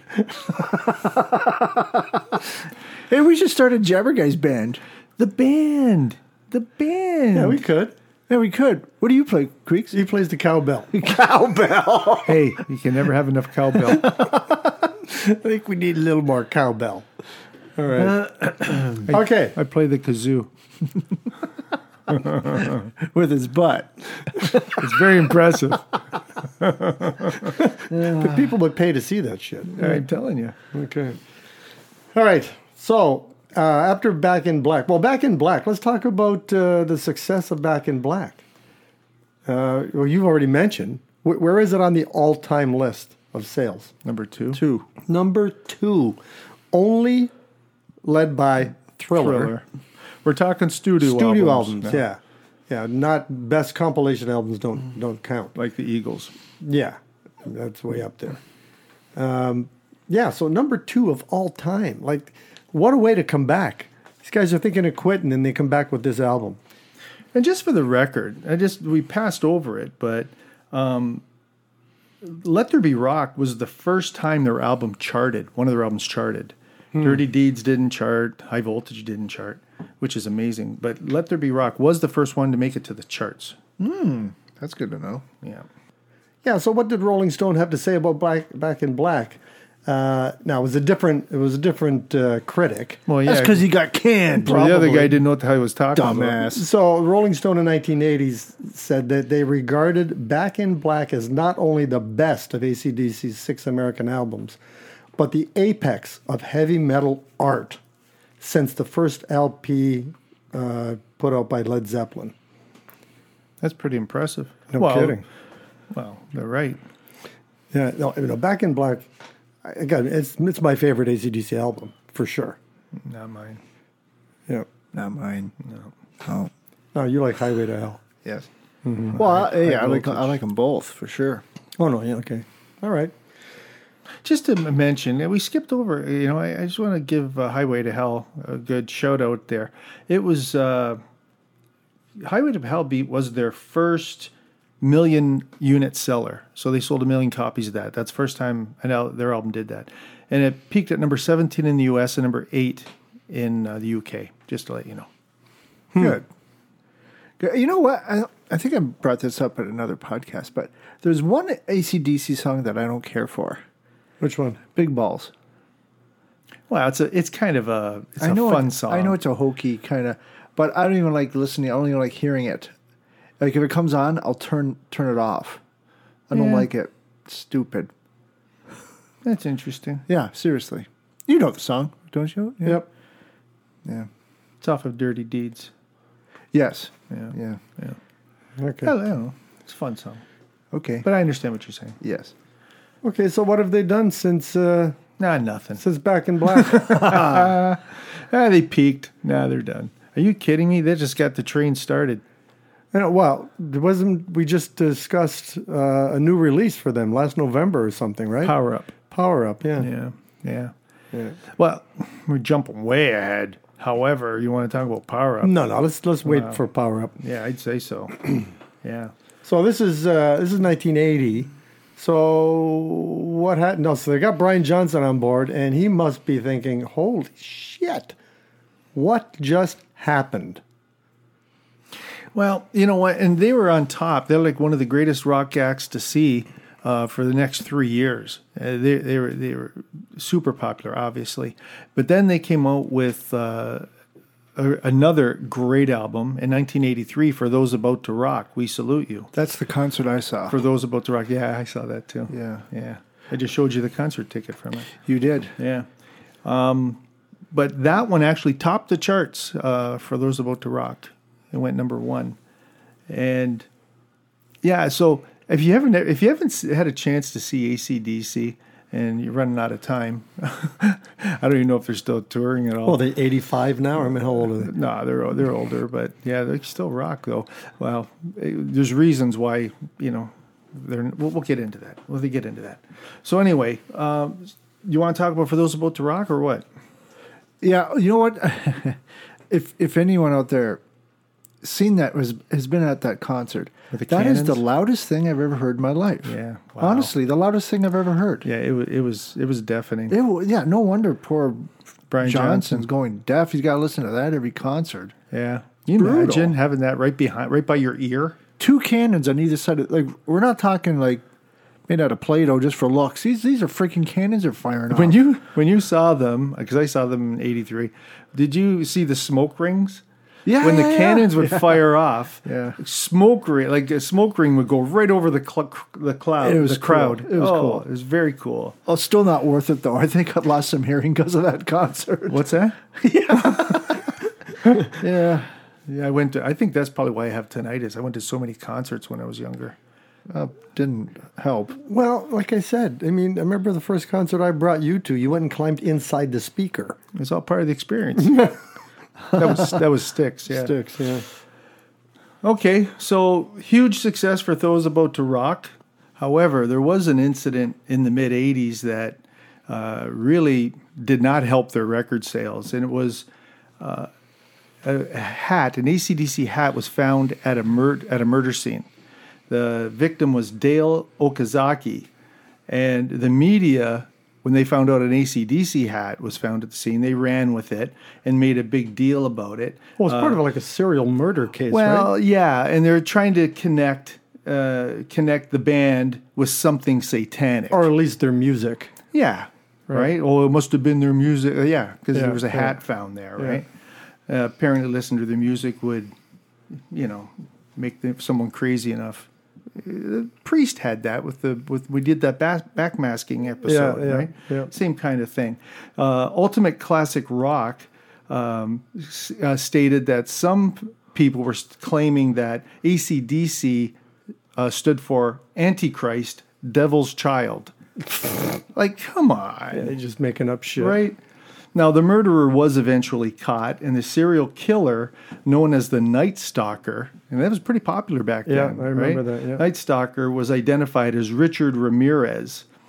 Hey, we should start a Jabberguys band. The band. The band. Yeah, we could. Yeah, we could. What do you play, Creeks? He plays the cowbell. Cowbell. Hey, you can never have enough cowbell. I think we need a little more cowbell. All right. Okay. I play the kazoo. With his butt. It's very impressive. The people would pay to see that shit. I'm telling you. Okay. All right. So uh, after Back in Black, well, Back in Black. Let's talk about uh, the success of Back in Black. Uh, well, you've already mentioned. Wh- where is it on the all-time list of sales? Number two. Two. Number two, only led by Thriller. Thriller. We're talking studio Studio albums. albums, now, yeah, yeah. Not best compilation albums don't don't count. Like the Eagles. Yeah, that's way up there. Um, yeah, so number two of all time. Like, what a way to come back. These guys are thinking of quitting, and they come back with this album. And just for the record, I just we passed over it, but um, Let There Be Rock was the first time their album charted. One of their albums charted. Dirty Deeds didn't chart. High Voltage didn't chart, which is amazing. But Let There Be Rock was the first one to make it to the charts. That's good to know. Yeah. Yeah. So, what did Rolling Stone have to say about Black, Back in Black? Uh, now, it was a different. It was a different uh, critic. Well, yeah. That's because he got canned. well, the other probably. guy didn't know what the hell he was talking about. Dumbass. So, Rolling Stone in nineteen eighties said that they regarded Back in Black as not only the best of A C D C's six American albums, but the apex of heavy metal art since the first L P uh, put out by Led Zeppelin. That's pretty impressive. No well, kidding. Well, they're right. Yeah, no, you know, Back in Black, again, it's it's my favorite A C D C album for sure. Not mine. Yeah. Not mine. No. Oh, No, you like Highway to Hell. yes. Well, I, yeah, I like I like them both for sure. Oh no, yeah, okay, all right. Just to mention, and we skipped over, you know, I, I just want to give uh, Highway to Hell a good shout out there. It was, uh, Highway to Hell beat was their first million unit seller. So they sold a million copies of that. That's the first time an al- their album did that. And it peaked at number seventeen in the U S and number eight in uh, the U K, just to let you know. Good. Good. You know what? I, I think I brought this up at another podcast, but there's one A C D C song that I don't care for. Which one? Big Balls. Well, it's a, it's kind of a, it's I know a fun it, song. I know it's a hokey kind of, but I don't even like listening. I don't even like hearing it. Like if it comes on, I'll turn turn it off. I don't Yeah. like it. It's stupid. That's interesting. Yeah, seriously. You know the song, don't you? Yeah. Yep. Yeah. It's off of Dirty Deeds. Yes. Yeah. Yeah. Yeah. Okay. I don't know. It's a fun song. Okay. But I understand what you're saying. Yes. Okay. So what have they done since uh, Nah, nothing. since Back in Black? Ah, they peaked. Nah, they're done. Are you kidding me? They just got the train started. And, well, wasn't we just discussed uh, a new release for them last November or something, right? Power up. Power Up, yeah. Yeah. Yeah. yeah. Well, we're jumping way ahead. However, you want to talk about Power Up? No, no. Let's let's wait Wow. for Power Up. Yeah, I'd say so. Yeah. So this is uh, this is nineteen eighty. So what happened? No, so they got Brian Johnson on board, and he must be thinking, "Holy shit, what just happened?" Well, you know what? And they were on top. They're like one of the greatest rock acts to see uh, for the next three years. Uh, they, they were they were super popular, obviously. But then they came out with uh, a, another great album in nineteen eighty-three. For Those About to Rock, We Salute You. That's the concert I saw. For Those About to Rock, yeah, I saw that too. yeah. Yeah, I just showed you the concert ticket from it. You did. Yeah. Um, but that one actually topped the charts uh, for Those About to Rock. It went number one. And yeah, so if you haven't if you haven't had a chance to see A C D C and you're running out of time, I don't even know if they're still touring at all. Well, they eighty-five now. I mean, how old are they? No, they're they're older, but yeah, they still rock though. Well, eh, there's reasons why, you know, they're. We'll, we'll get into that. We'll get into that. So anyway, um, you want to talk about For Those About to Rock or what? Yeah, you know what? if if anyone out there seen that was has been at that concert, With the that is the cannons? loudest thing I've ever heard in my life. Yeah, wow. Honestly, the loudest thing I've ever heard. Yeah, it was it was it was deafening. It wa- yeah, no wonder poor Brian Johnson's Johnson. going deaf. He's got to listen to that every concert. Yeah, you Brutal. imagine having that right behind, right by your ear. Two cannons on either side. Of, like we're not talking like made out of Play-Doh just for looks. These these are freaking cannons they're firing off. When you when you saw them, because I saw them in eighty-three, did you see the smoke rings? yeah, When yeah, the yeah. cannons would fire off, Yeah. smoke ring like a smoke ring would go right over the cl- the cloud, It was the crowd. cool. It was oh, cool. It was very cool. Oh, still not worth it though. I think I lost some hearing because of that concert. What's that? Yeah, Yeah, I went to. I think that's probably why I have tinnitus. I went to so many concerts when I was younger. uh, didn't help. Well, like I said, I mean, I remember the first concert I brought you to. You went and climbed inside the speaker. It's all part of the experience. that was that was Styx. Yeah. Sticks, yeah. Okay, so huge success for Those About to Rock. However, there was an incident in the mid eighties that uh, really did not help their record sales, and it was uh, a hat, an A C D C hat, was found at a mur- at a murder scene. The victim was Dale Okazaki, and the media, when they found out an A C D C hat was found at the scene, they ran with it and made a big deal about it. Well, it's part of like a serial murder case, Well, right? yeah, and they're trying to connect uh, connect the band with something satanic. Or at least their music. yeah, right. Oh, it must have been their music. Uh, yeah, because Yeah, there was a hat yeah. found there, Yeah. right? Uh, apparently, listening to their music would, you know, make them, someone crazy enough. Uh, Priest had that with the with we did that back, backmasking episode, Yeah, yeah, right? yeah. Same kind of thing. Uh, Ultimate Classic Rock um, s- uh, stated that some people were s- claiming that A C D C uh, stood for Antichrist, Devil's Child. Like, come on. Yeah, they're just making up shit. Right? Now, the murderer was eventually caught, and the serial killer, known as the Night Stalker, and that was pretty popular back Yeah, then. I remember right? that, yeah. Night Stalker was identified as Richard Ramirez.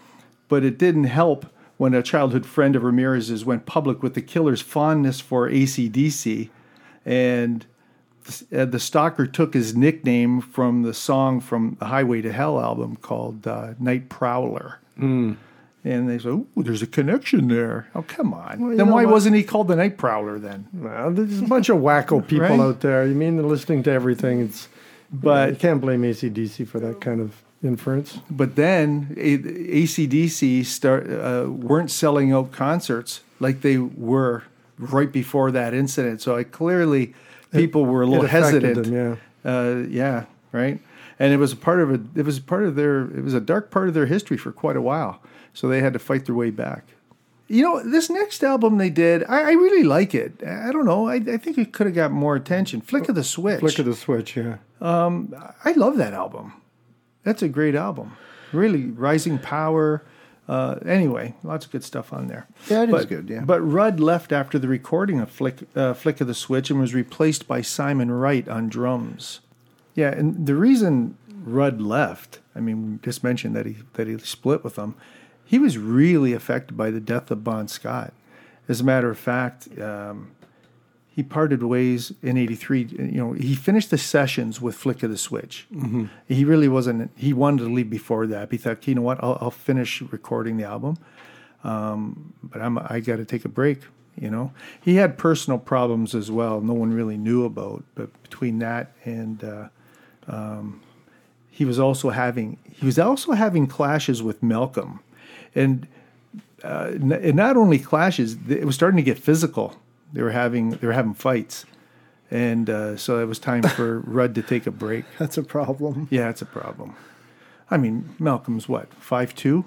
but it didn't help when a childhood friend of Ramirez's went public with the killer's fondness for A C D C, and uh, the stalker took his nickname from the song from the Highway to Hell album called uh, Night Prowler. Mm. And they said, "Ooh, there's a connection there." Oh, come on. Well, you then know why what? wasn't he called the Night Prowler then? Well, there's a bunch of wacko people Right? out there. You mean they're listening to everything? It's But you can't blame A C D C for that kind of inference. But then A C D C start uh, weren't selling out concerts like they were right before that incident. So I clearly people were a little It affected hesitant. them, yeah. Uh, yeah, right. And it was a part of it. It was part of their. It was a dark part of their history for quite a while. So they had to fight their way back. You know, this next album they did, I, I really like it. I don't know. I, I think it could have got more attention. Flick of the Switch. Flick of the switch, yeah. I love that album. That's a great album. Really, Rising Power. Uh, anyway, lots of good stuff on there. Yeah, it is but, good, yeah. But Rudd left after the recording of Flick, uh, Flick of the Switch and was replaced by Simon Wright on drums. Yeah, and the reason Rudd left, I mean, we just mentioned that he that he split with them. He was really affected by the death of Bon Scott. As a matter of fact, um, he parted ways in eighty-three. You know, he finished the sessions with Flick of the Switch. Mm-hmm. He really wasn't, he wanted to leave before that. He thought, you know what, I'll, I'll finish recording the album. Um, but I'm, I got to take a break, you know. He had personal problems as well, no one really knew about. But between that and uh, um, he was also having, he was also having clashes with Malcolm. And, uh, n- and not only clashes, it was starting to get physical. They were having they were having fights, and uh, so it was time for Rudd to take a break. That's a problem. Yeah, it's a problem. I mean, Malcolm's what, five two?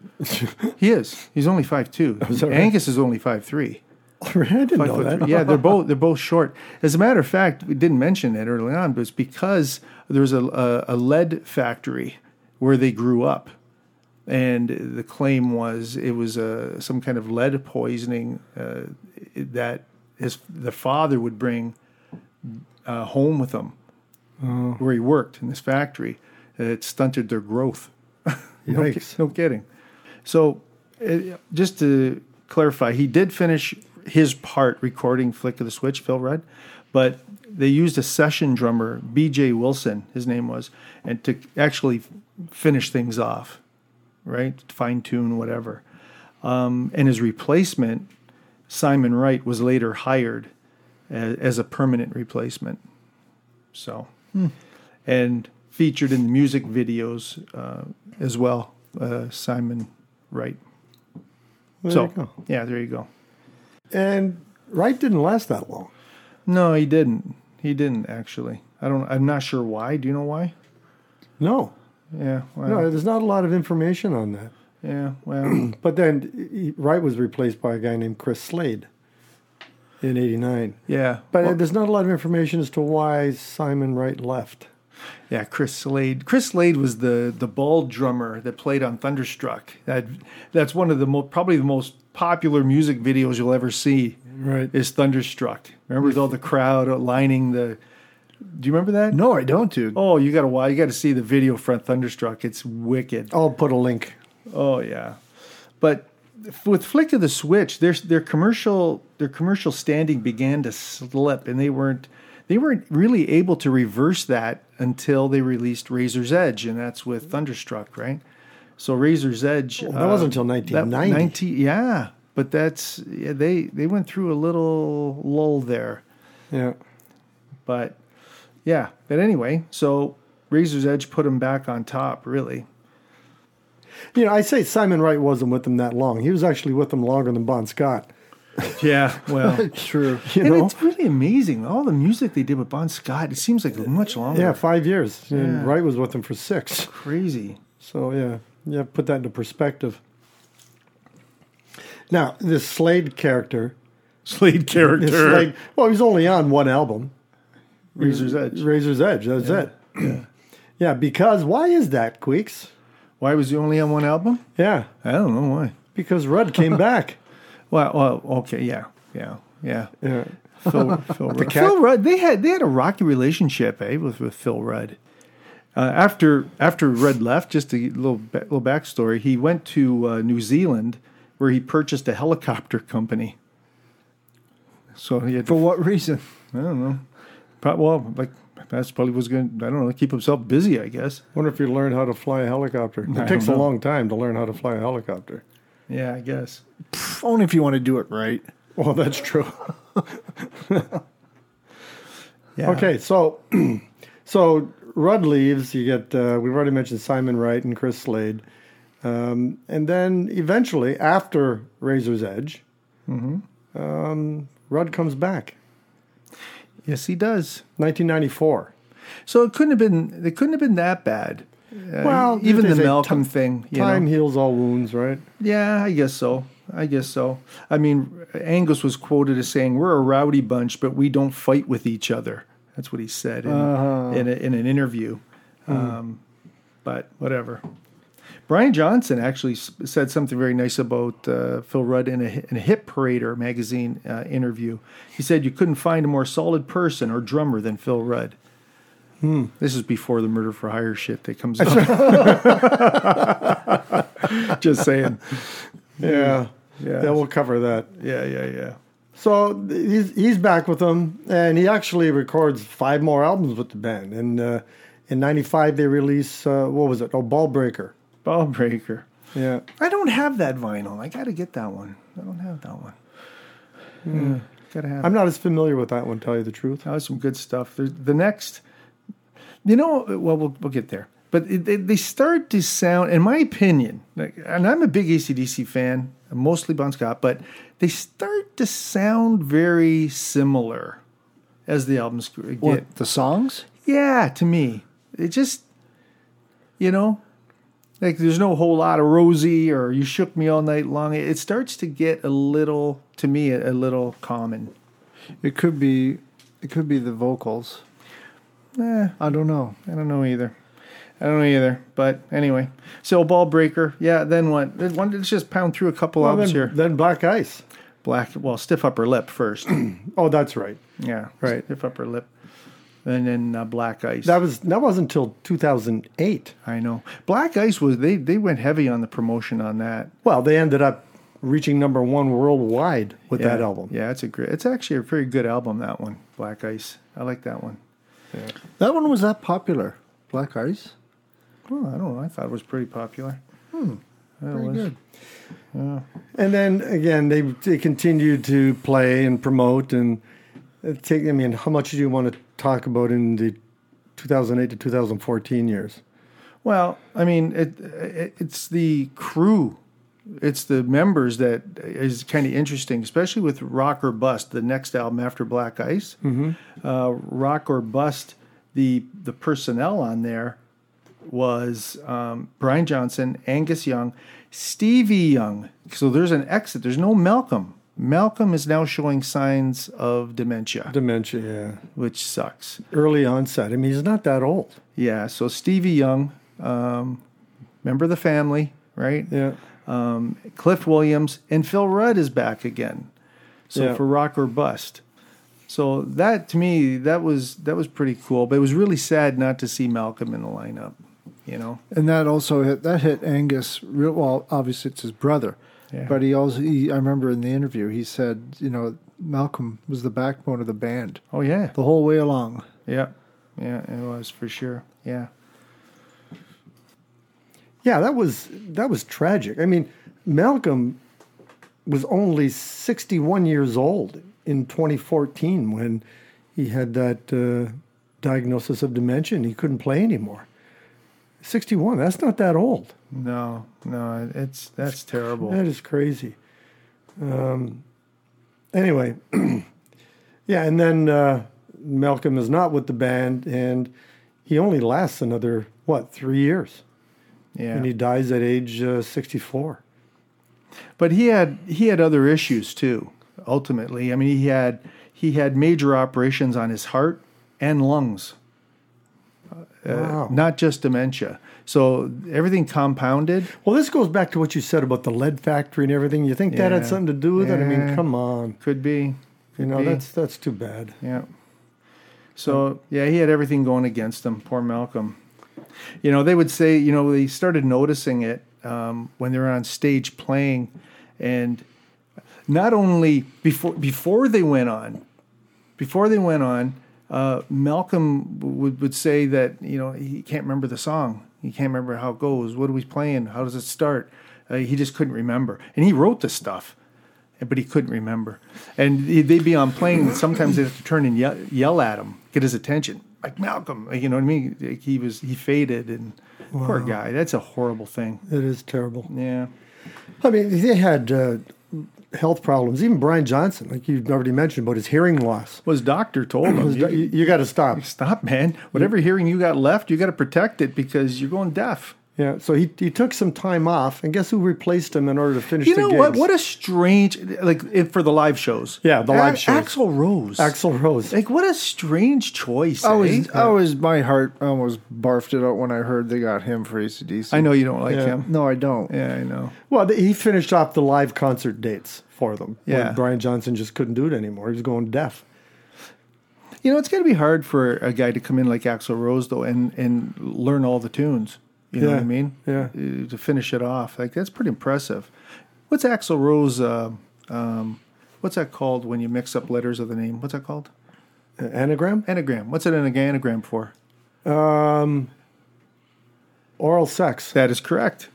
He is. He's only five two. that right? Angus is only five three. I didn't know that. Yeah, they're both they're both short. As a matter of fact, we didn't mention it early on, but it's because there was a, a, a lead factory where they grew up. And the claim was it was uh, some kind of lead poisoning uh, that his the father would bring uh, home with him, Oh. where he worked in this factory. It stunted their growth. no, ki- Yikes. no kidding. So, it, just to clarify, he did finish his part recording "Flick of the Switch," Phil Rudd, but they used a session drummer, B J Wilson, his name was, and to actually finish things off. Right, fine tune, whatever. Um, and his replacement, Simon Wright, was later hired as, as a permanent replacement. So, Hmm. and featured in the music videos uh, as well, uh, Simon Wright. There so, you go. yeah, there you go. And Wright didn't last that long. No, he didn't. He didn't actually. I don't. I'm not sure why. Do you know why? No. Yeah. Well. No, there's not a lot of information on that. Yeah. Well. But then he, Wright was replaced by a guy named Chris Slade in eighty-nine. Yeah. But Well, there's not a lot of information as to why Simon Wright left. Yeah, Chris Slade. Chris Slade was the the bald drummer that played on Thunderstruck. That that's one of the most probably the most popular music videos you'll ever see. Right. Is Thunderstruck. Remember with all the crowd lining the. Do you remember that? No, I don't, dude. Oh, you got to watch. You got to see the video for Thunderstruck. It's wicked. I'll put a link. Oh yeah, but with Flick of the Switch, their their commercial their commercial standing began to slip, and they weren't they weren't really able to reverse that until they released Razor's Edge, and that's with Thunderstruck, right? So Razor's Edge Well, that wasn't until nineteen ninety. that- ninety yeah, but that's yeah, they they went through a little lull there, Yeah. but yeah. But anyway, so Razor's Edge put them back on top, really. You know, I say Simon Wright wasn't with them that long. He was actually with them longer than Bon Scott. Yeah, well. True. You and know? it's really amazing. All the music they did with Bon Scott, it seems like much longer. Yeah, five years. And Yeah. Wright was with them for six. Crazy. So, yeah, yeah, put that into perspective. Now, this Slade character, Slade character. this Slade, well, he was only on one album. Razor's Edge. Razor's Edge, that's it. Yeah. yeah, because, why is that, Queeks? Why was he only on one album? Yeah, I don't know why. because Rudd came back. Well, well okay, yeah, yeah, yeah. Yeah. Phil, Phil, Rudd. cat- Phil Rudd. They had they had a rocky relationship, eh, with with Phil Rudd. Uh, after after Rudd left, just a little ba- little backstory. He went to uh, New Zealand, where he purchased a helicopter company. So he had For what reason? I don't know. Pro- Well, like that's probably was going. I don't know. Keep himself busy, I guess. Wonder if you learned how to fly a helicopter. It I takes don't a know. long time to learn how to fly a helicopter. Yeah, I guess. Pff, only if you want to do it right. Well, that's true. Yeah. Okay, so so Rudd leaves. You get uh, we've already mentioned Simon Wright and Chris Slade, um, and then eventually after Razor's Edge, um, Rudd comes back. Yes, he does. nineteen ninety-four. So it couldn't have been. It couldn't have been that bad. Uh, Well, even they the say Malcolm ti- thing. You Time know? heals all wounds, right? Yeah, I guess so. I guess so. I mean, Angus was quoted as saying, "We're a rowdy bunch, but we don't fight with each other." That's what he said in, Uh-huh. in, a, in an interview. Um, but whatever. Brian Johnson actually s- said something very nice about uh, Phil Rudd in a, in a Hip Parader magazine uh, interview. He said, "You couldn't find a more solid person or drummer than Phil Rudd." This is before the murder for hire shit that comes up. Just saying. Yeah, Yeah. yeah. We'll cover that. Yeah, yeah, yeah. So th- he's he's back with them, and he actually records five more albums with the band. And uh, in ninety-five, they release uh, what was it? Oh, Ball Breaker. Ball Breaker. Yeah. I don't have that vinyl. I got to get that one. I don't have that one. Yeah, gotta have. I'm not as familiar with that one, tell you the truth. That was some good stuff. The, the next, you know, well, we'll we'll get there. But it, they, they start to sound, in my opinion, like, and I'm a big A C D C fan, mostly Bon Scott, but they start to sound very similar as the albums get. What, the songs? Yeah, to me, it just, you know, like there's no whole lot of Rosie or You Shook Me All Night Long. It starts to get a little, to me, a, a little common. It could be. It could be the vocals. Eh, I don't know. I don't know either. I don't know either. But anyway, so Ball Breaker. Yeah. Then what? Then one- Let's just pound through a couple Well, albums then, here. then Black Ice. Black. Well, Stiff Upper Lip first. Oh, that's right. Yeah. Right. Stiff Upper Lip. And then uh, Black Ice. That was that wasn't until two thousand eight. I know. Black Ice was they they went heavy on the promotion on that. Well, they ended up reaching number one worldwide with Yeah. that album. Yeah, it's a great. It's actually a very good album. That one, Black Ice. I like that one. That one was that popular. Black Ice. Well, I don't know. I thought it was pretty popular. Hmm. Very good. And then again, they they continued to play and promote and uh, take. I mean, how much do you want to talk about in the two thousand eight to two thousand fourteen years? Well, I mean, it, it it's the crew, it's the members that is kind of interesting, especially with Rock or Bust, the next album after Black Ice. Mm-hmm. Uh, Rock or Bust, the the personnel on there was um, Brian Johnson, Angus Young, Stevie Young. So there's an exit. There's no Malcolm. Malcolm is now showing signs of dementia, Dementia, yeah, which sucks. early onset. I mean, he's not that old. Yeah, so Stevie Young, um, member of the family, right? Yeah, Um, Cliff Williams, and Phil Rudd is back again. So Yeah. for Rock or Bust. So that to me, that was that was pretty cool. But it was really sad not to see Malcolm in the lineup. You know, And that also hit that hit Angus real well. Obviously, it's his brother, Yeah. but he also he, I remember in the interview he said, you know, Malcolm was the backbone of the band oh yeah, the whole way along. yeah, yeah, it was for sure. Yeah, yeah, that was that was tragic. I mean, Malcolm was only sixty-one years old in twenty fourteen when he had that uh, diagnosis of dementia and he couldn't play anymore. sixty-one, that's not that old. no, no, it's that's terrible. That is crazy. Um, anyway, yeah, and then uh, Malcolm is not with the band, and he only lasts another, what, three years? Yeah, And he dies at age uh, sixty-four. but he had he had other issues too. Ultimately, I mean, he had he had major operations on his heart and lungs. Wow. Uh, not just dementia. So everything compounded. Well, this goes back to what you said about the lead factory and everything. You think that had Yeah. something to do with it? I mean, Yeah. come on. Could be. You know, be. that's that's too bad. Yeah. So yeah, he had everything going against him. Poor Malcolm. You know, they would say, you know, they started noticing it um, when they were on stage playing, and not only before before they went on, before they went on, uh, Malcolm would would say that, you know, he can't remember the song, he can't remember how it goes, what are we playing, how does it start? Uh, he just couldn't remember, and he wrote the stuff, but he couldn't remember. And they'd be on playing, and sometimes they'd have to turn and yell, yell at him, get his attention. Like Malcolm, you know what I mean? Like he was, he faded, and wow. Poor guy. That's a horrible thing. It is terrible. Yeah. I mean, they had uh, health problems. Even Brian Johnson, like you've already mentioned, about his hearing loss. Well, his doctor told him, you, you, you got to stop. Stop, man. Whatever hearing you got left, you got to protect it because you're going deaf. Yeah, so he he took some time off, and guess who replaced him in order to finish you the know gigs? what? What a strange, like, if for the live shows. Yeah, the live A- shows. Axl Rose. Axl Rose. Like, what a strange choice. I eh? was, I was, my heart almost barfed it out when I heard they got him for A C D C. I know you don't like Yeah. him. No, I don't. Yeah, I know. Well, th- he finished off the live concert dates for them. when Yeah. Brian Johnson just couldn't do it anymore. He was going deaf. You know, it's got to be hard for a guy to come in like Axl Rose, though, and, and learn all the tunes. You know Yeah, what I mean? yeah. Uh, To finish it off. Like, that's pretty impressive. What's Axl Rose, uh, um, what's that called when you mix up letters of the name? What's that called? Uh, anagram? Anagram. What's it an anagram for? Um, oral sex. That is correct.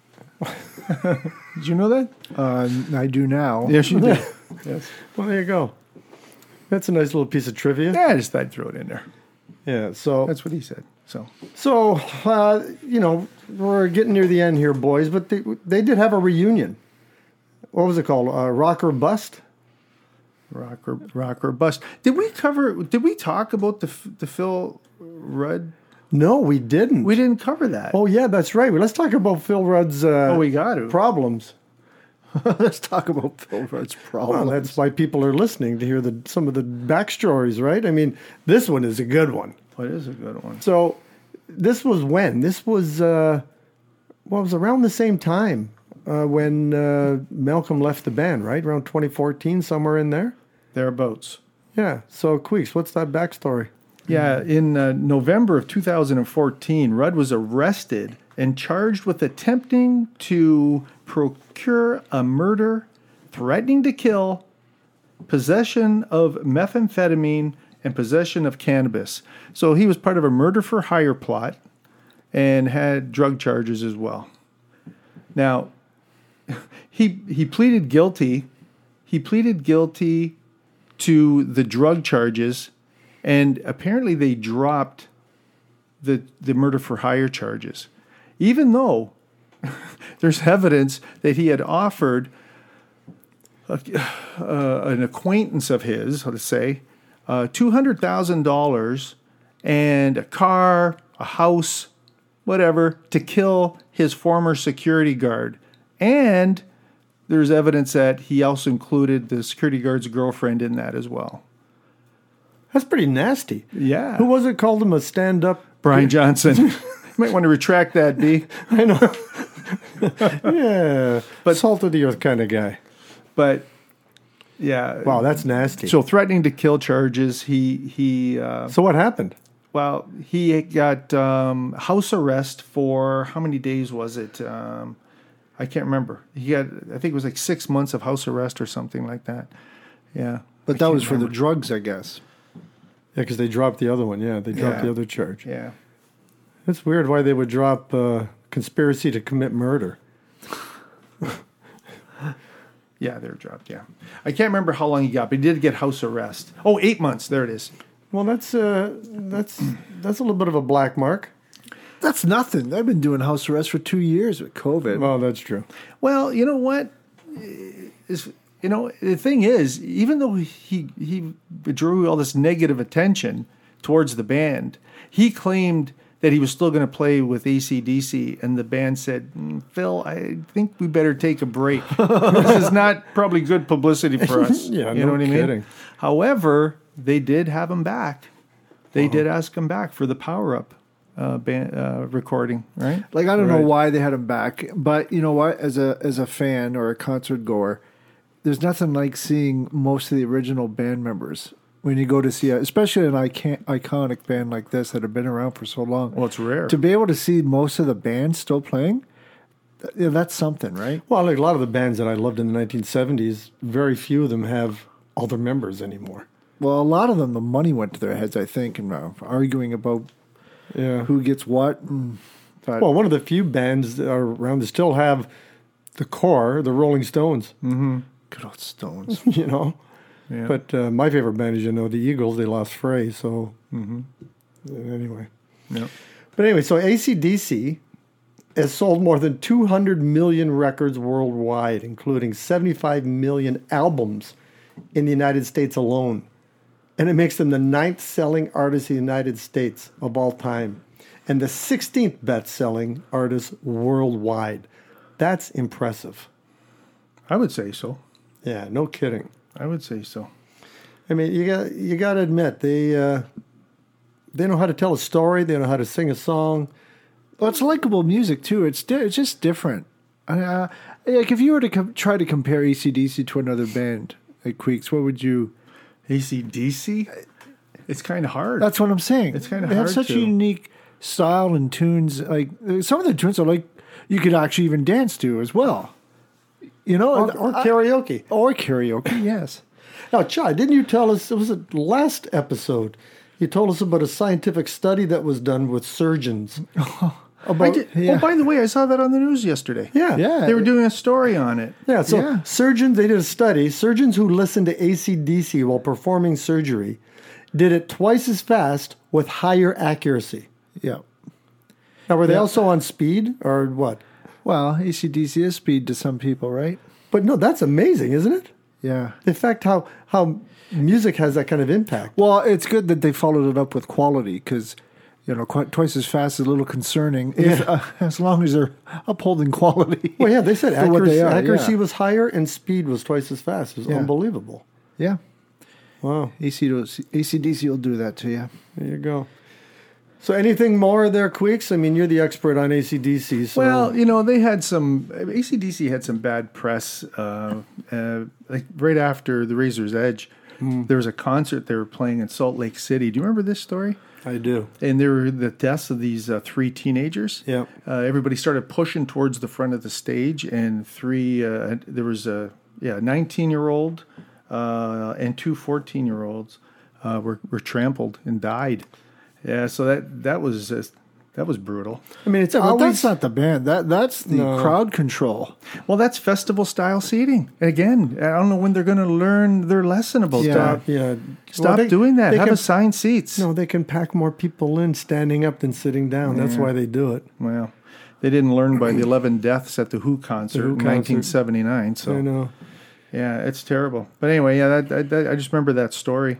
Did you know that? Uh, I do now. Yes, you did. Yes. Well, there you go. That's a nice little piece of trivia. Yeah, I just thought I'd throw it in there. Yeah, so That's what he said. So, so uh, you know, we're getting near the end here, boys, but they they did have a reunion. What was it called? Uh, Rock or Bust? rock or rock or bust. Did we cover? Did we talk about the the Phil Rudd? No, we didn't. We didn't cover that. Oh yeah, that's right. Well, let's talk about Phil Rudd's uh, Oh, we got to. problems. Let's talk about Phil Rudd's problem. Well, that's why people are listening to hear the some of the backstories, right? I mean, this one is a good one. Oh, it is a good one. So, this was when? This was, uh, well, it was around the same time uh, when uh, Malcolm left the band, right? Around twenty fourteen, somewhere in there? Thereabouts. Yeah. So, Queeks, what's that backstory? Yeah, in uh, November of two thousand fourteen, Rudd was arrested and charged with attempting to procure a murder, threatening to kill, possession of methamphetamine, and possession of cannabis. So he was part of a murder for hire plot and had drug charges as well. Now, he he pleaded guilty. He pleaded guilty to the drug charges, and apparently they dropped the the murder for hire charges, even though there's evidence that he had offered a, uh, an acquaintance of his, let's say, uh, two hundred thousand dollars and a car, a house, whatever, to kill his former security guard. And there's evidence that he also included the security guard's girlfriend in that as well. That's pretty nasty. Yeah. Who was it called him a stand-up? Brian Johnson. You might want to retract that, B. I know. Yeah. But salt of the earth kind of guy. But, yeah. Wow, that's nasty. So threatening to kill charges, he, he uh, So what happened? well, he got um, house arrest for, how many days was it? Um, I can't remember. He got, I think it was like six months of house arrest or something like that. Yeah. But I that can't was for the remember. drugs, I guess. Yeah, because they dropped the other one. Yeah, they dropped Yeah. the other charge. Yeah. It's weird why they would drop uh, conspiracy to commit murder. Yeah, they were dropped, yeah. I can't remember how long he got, but he did get house arrest. Oh, eight months. There it is. Well, that's uh, that's that's a little bit of a black mark. That's nothing. I've been doing house arrest for two years with COVID. Well, that's true. Well, you know what? Is you know the thing is, even though he he drew all this negative attention towards the band, he claimed that he was still going to play with A C D C, and the band said, mm, "Phil, I think we better take a break. This is not probably good publicity for us." Yeah, you no know what I mean. kidding. However, they did have him back. They did ask him back for the Power Up uh, band, uh, recording, right? Like I don't Right. know why they had him back, but you know what? As a as a fan or a concert goer, there's nothing like seeing most of the original band members when you go to see, a, especially an icon- iconic band like this that have been around for so long. Well, it's rare. To be able to see most of the band still playing, th- yeah, that's something, right? Well, like a lot of the bands that I loved in the nineteen seventies, very few of them have all their members anymore. Well, a lot of them, the money went to their heads, I think, and uh, arguing about Yeah. who gets what. And, but, Well, one of the few bands that are around that still have the core, the Rolling Stones. good old Stones. You know. Yeah. But uh, my favorite band is, you know, the Eagles. They lost Frey, so anyway. Yep. But anyway, so A C D C has sold more than two hundred million records worldwide, including seventy-five million albums in the United States alone. And it makes them the ninth selling artist in the United States of all time and the sixteenth best-selling artist worldwide. That's impressive. I would say so. Yeah, no kidding. I would say so. I mean, you got you got to admit they uh, they know how to tell a story. They know how to sing a song. Well, it's likable music too. It's di- it's just different. Uh, like if you were to com- try to compare A C D C to another band like Queeks, what would you? A C D C? It's kind of hard. That's what I'm saying. It's kinda They have hard such to. a unique style and tunes. Like some of the tunes are like you could actually even dance to as well. You know, Or, or I- karaoke. or karaoke. Yes. Now, Chai, didn't you tell us, it was the last episode, you told us about a scientific study that was done with surgeons. I about, did, yeah. Oh, by the way, I saw that on the news yesterday. yeah. Yeah. They were doing a story on it. Yeah, so Yeah. surgeons, they did a study. Surgeons who listened to A C D C while performing surgery did it twice as fast with higher accuracy. Yeah. Now, were they Yeah. also on speed or what? Well, A C D C is speed to some people, right? But no, that's amazing, isn't it? Yeah. In fact, how how music has that kind of impact. Well, it's good that they followed it up with quality because, you know, quite, twice as fast is a little concerning if, Yeah. uh, as long as they're upholding quality. Well, yeah, they said for what accuracy, they are, accuracy yeah. was higher and speed was twice as fast. It was Yeah. unbelievable. Yeah. Wow, A C D C will do that to you. there you go. So anything more there, Queeks? I mean, you're the expert on A C D C. So. Well, you know, they had some, A C D C had some bad press. Uh, uh, like right after the Razor's Edge, there was a concert they were playing in Salt Lake City. Do you remember this story? I do. And there were the deaths of these uh, three teenagers. Yeah. Uh, everybody started pushing towards the front of the stage, and three, uh, there was a yeah, nineteen-year-old uh, and two fourteen-year-olds uh, were, were trampled and died. Yeah, so that that was just, that was brutal. I mean, it's Yeah, but always that's not the band. That That's the No. crowd control. Well, that's festival-style seating. And again, I don't know when they're going to learn their lesson about Yeah. that. yeah. Stop Well, they- doing that. they Have can- assigned seats. No, they can pack more people in standing up than sitting down. That's why they do it. Well, they didn't learn by the eleven deaths at the Who concert Who in concert. nineteen seventy-nine. So I know. yeah, it's terrible. But anyway, yeah, that, that, that, I just remember that story.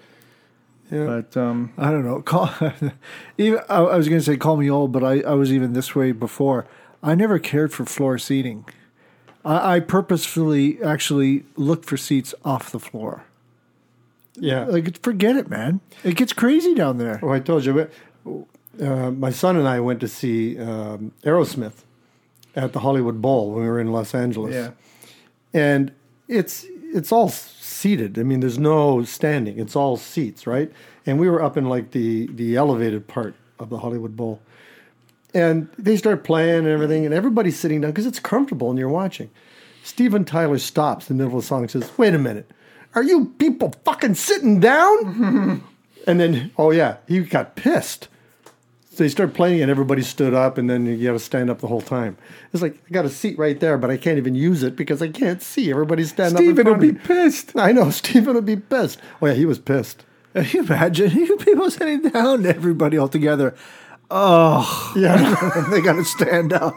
Yeah. But um, I don't know. Call, even I, I was going to say call me old, but I, I was even this way before. I never cared for floor seating. I, I purposefully actually looked for seats off the floor. yeah. Like, forget it, man. It gets crazy down there. Oh, I told you. but, Uh, my son and I went to see um, Aerosmith at the Hollywood Bowl when we were in Los Angeles. yeah, And it's it's all seated. I mean, there's no standing. It's all seats, right? And we were up in like the the elevated part of the Hollywood Bowl. And they start playing and everything, and everybody's sitting down because it's comfortable and you're watching. Steven Tyler stops in the middle of the song and says, "Wait a minute. Are you people fucking sitting down?" And then, oh yeah, he got pissed. So they started playing and everybody stood up, and then you got to stand up the whole time. It's like, I got a seat right there, but I can't even use it because I can't see. Everybody's standing Stephen up. will be pissed. I know, Stephen would be pissed. Oh yeah, he was pissed. Can you imagine you people sitting down, everybody all together? Oh, Yeah. they got to stand up.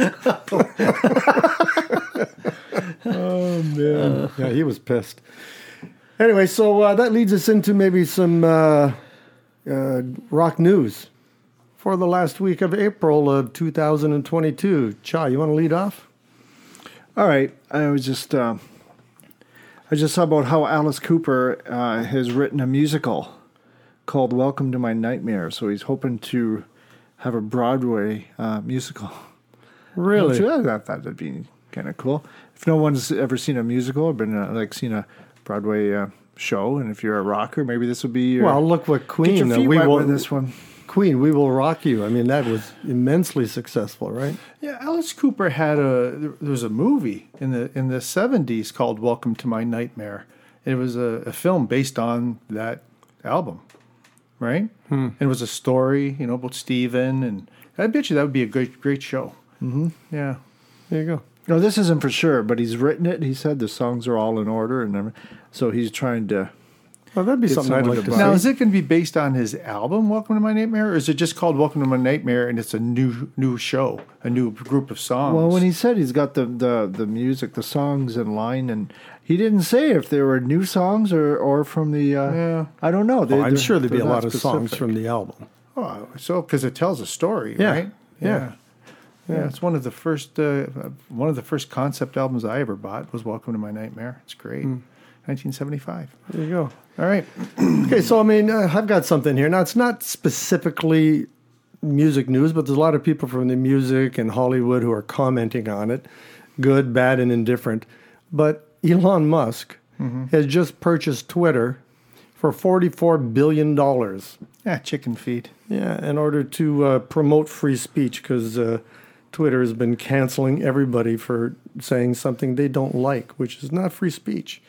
Oh man. Yeah, he was pissed. Anyway, so uh, that leads us into maybe some uh, uh, rock news for the last week of April of two thousand twenty-two. Cha, you want to lead off? All right, I was just uh, I just saw about how Alice Cooper uh, has written a musical called "Welcome to My Nightmare." So he's hoping to have a Broadway uh, musical. Really? Which I thought that'd be kind of cool. If no one's ever seen a musical or been uh, like seen a Broadway uh, show, and if you're a rocker, maybe this would be your. Well, look what get Queen. your uh, feet we wet will, with this one. Queen, We Will Rock You. I mean, that was immensely successful, right? Yeah, Alice Cooper had a there there was a movie in the in the seventies called Welcome to My Nightmare. It was a, a film based on that album, right? And it was a story, you know, about Stephen, and I bet you that would be a great great show. Mm-hmm. Yeah. There you go. No, this isn't for sure, but he's written it. He said the songs are all in order, and everything. So he's trying to. Well, that'd be Get something I'd someone like to to buy. Now, see. is it going to be based on his album Welcome to My Nightmare, or is it just called Welcome to My Nightmare and it's a new new show, a new group of songs? Well, when he said he's got the, the, the music, the songs in line, and he didn't say if they were new songs or, or from the. Uh, Yeah. I don't know. They, Oh, I'm they're- sure there'd be they're a not lot of songs specific. from the album. Oh, so because it tells a story, Yeah, right? yeah. yeah. It's one of the first uh, one of the first concept albums I ever bought was Welcome to My Nightmare. It's great. nineteen seventy-five. There you go. All right. Okay, so I mean, uh, I've got something here. Now, it's not specifically music news, but there's a lot of people from the music and Hollywood who are commenting on it, good, bad, and indifferent. But Elon Musk has just purchased Twitter for forty-four billion dollars. Yeah, chicken feed. Yeah, in order to uh, promote free speech, because uh, Twitter has been canceling everybody for saying something they don't like, which is not free speech.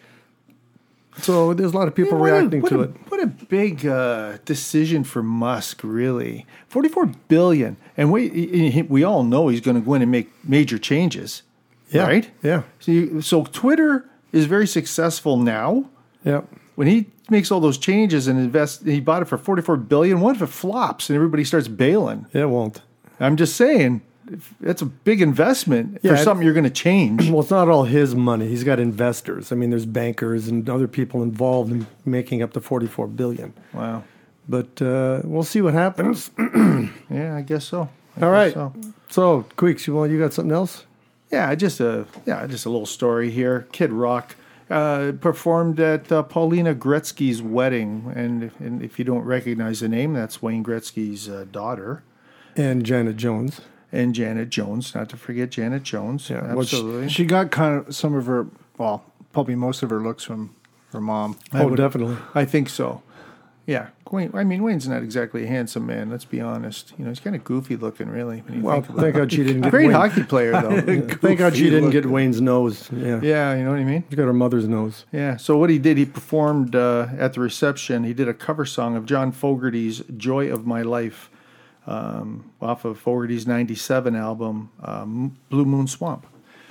So there's a lot of people Yeah, what a- reacting what to a, it. What a big uh, decision for Musk, really. forty-four billion dollars. And we he- he- we all know he's going to go in and make major changes. Yeah, Right? yeah, So, you, so Twitter is very successful now. yeah. When he makes all those changes and invest, he bought it for forty-four billion dollars. What if it flops and everybody starts bailing? It won't. I'm just saying, if- that's a big investment Yeah, for it- something you're going to change. Well, it's not all his money. He's got investors. I mean, there's bankers and other people involved in making up the forty-four billion. Wow. But uh, we'll see what happens. Yeah, I guess so. I All right. guess So. So, Queeks, you want you got something else? Yeah, just a yeah, just a little story here. Kid Rock uh, performed at uh, Paulina Gretzky's wedding, and, and if you don't recognize the name, that's Wayne Gretzky's uh, daughter, And Janet Jones. and Janet Jones. Not to forget Janet Jones. Yeah, Well, she, absolutely. she got kind of some of her, well, probably most of her looks from her mom. I Oh, would- definitely. I think so. Yeah, Wayne. I mean, Wayne's not exactly a handsome man. Let's be honest. You know, he's kind of goofy looking, really. When you Well, think about thank it. God she didn't get Great Wayne. hockey player, though. Thank God she Goofy didn't get looking. Wayne's nose. Yeah. Yeah, you know what I mean. She's got her mother's nose. Yeah. So what he did, he performed uh, at the reception. He did a cover song of John Fogerty's "Joy of My Life" um, off of Fogerty's ninety-seven album, um, "Blue Moon Swamp."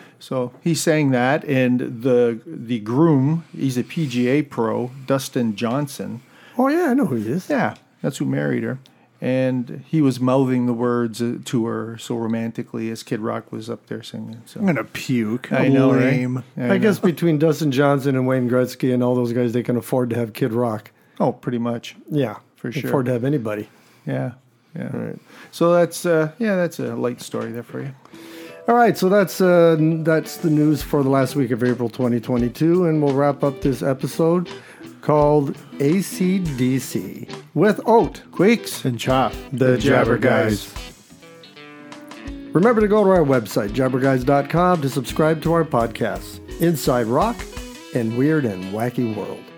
So he sang that, and the the groom, he's a P G A pro, Dustin Johnson. Oh, yeah, I know who he is. Yeah, that's who married her. And he was mouthing the words uh, to her so romantically as Kid Rock was up there singing. So I'm going to puke. I know, right? Lame. I I, know. guess between Dustin Johnson and Wayne Gretzky and all those guys, they can afford to have Kid Rock. Oh, pretty much. Yeah. For They sure. afford to have anybody. Yeah, yeah. Right. So that's uh, yeah, that's a light story there for you. All right, so that's uh, n- that's the news for the last week of April twenty twenty-two, and we'll wrap up this episode called A C D C with Oat, Quakes. And chop. the Jabber Guys. Remember to go to our website, jabber guys dot com, to subscribe to our podcasts, Inside Rock and Weird and Wacky World.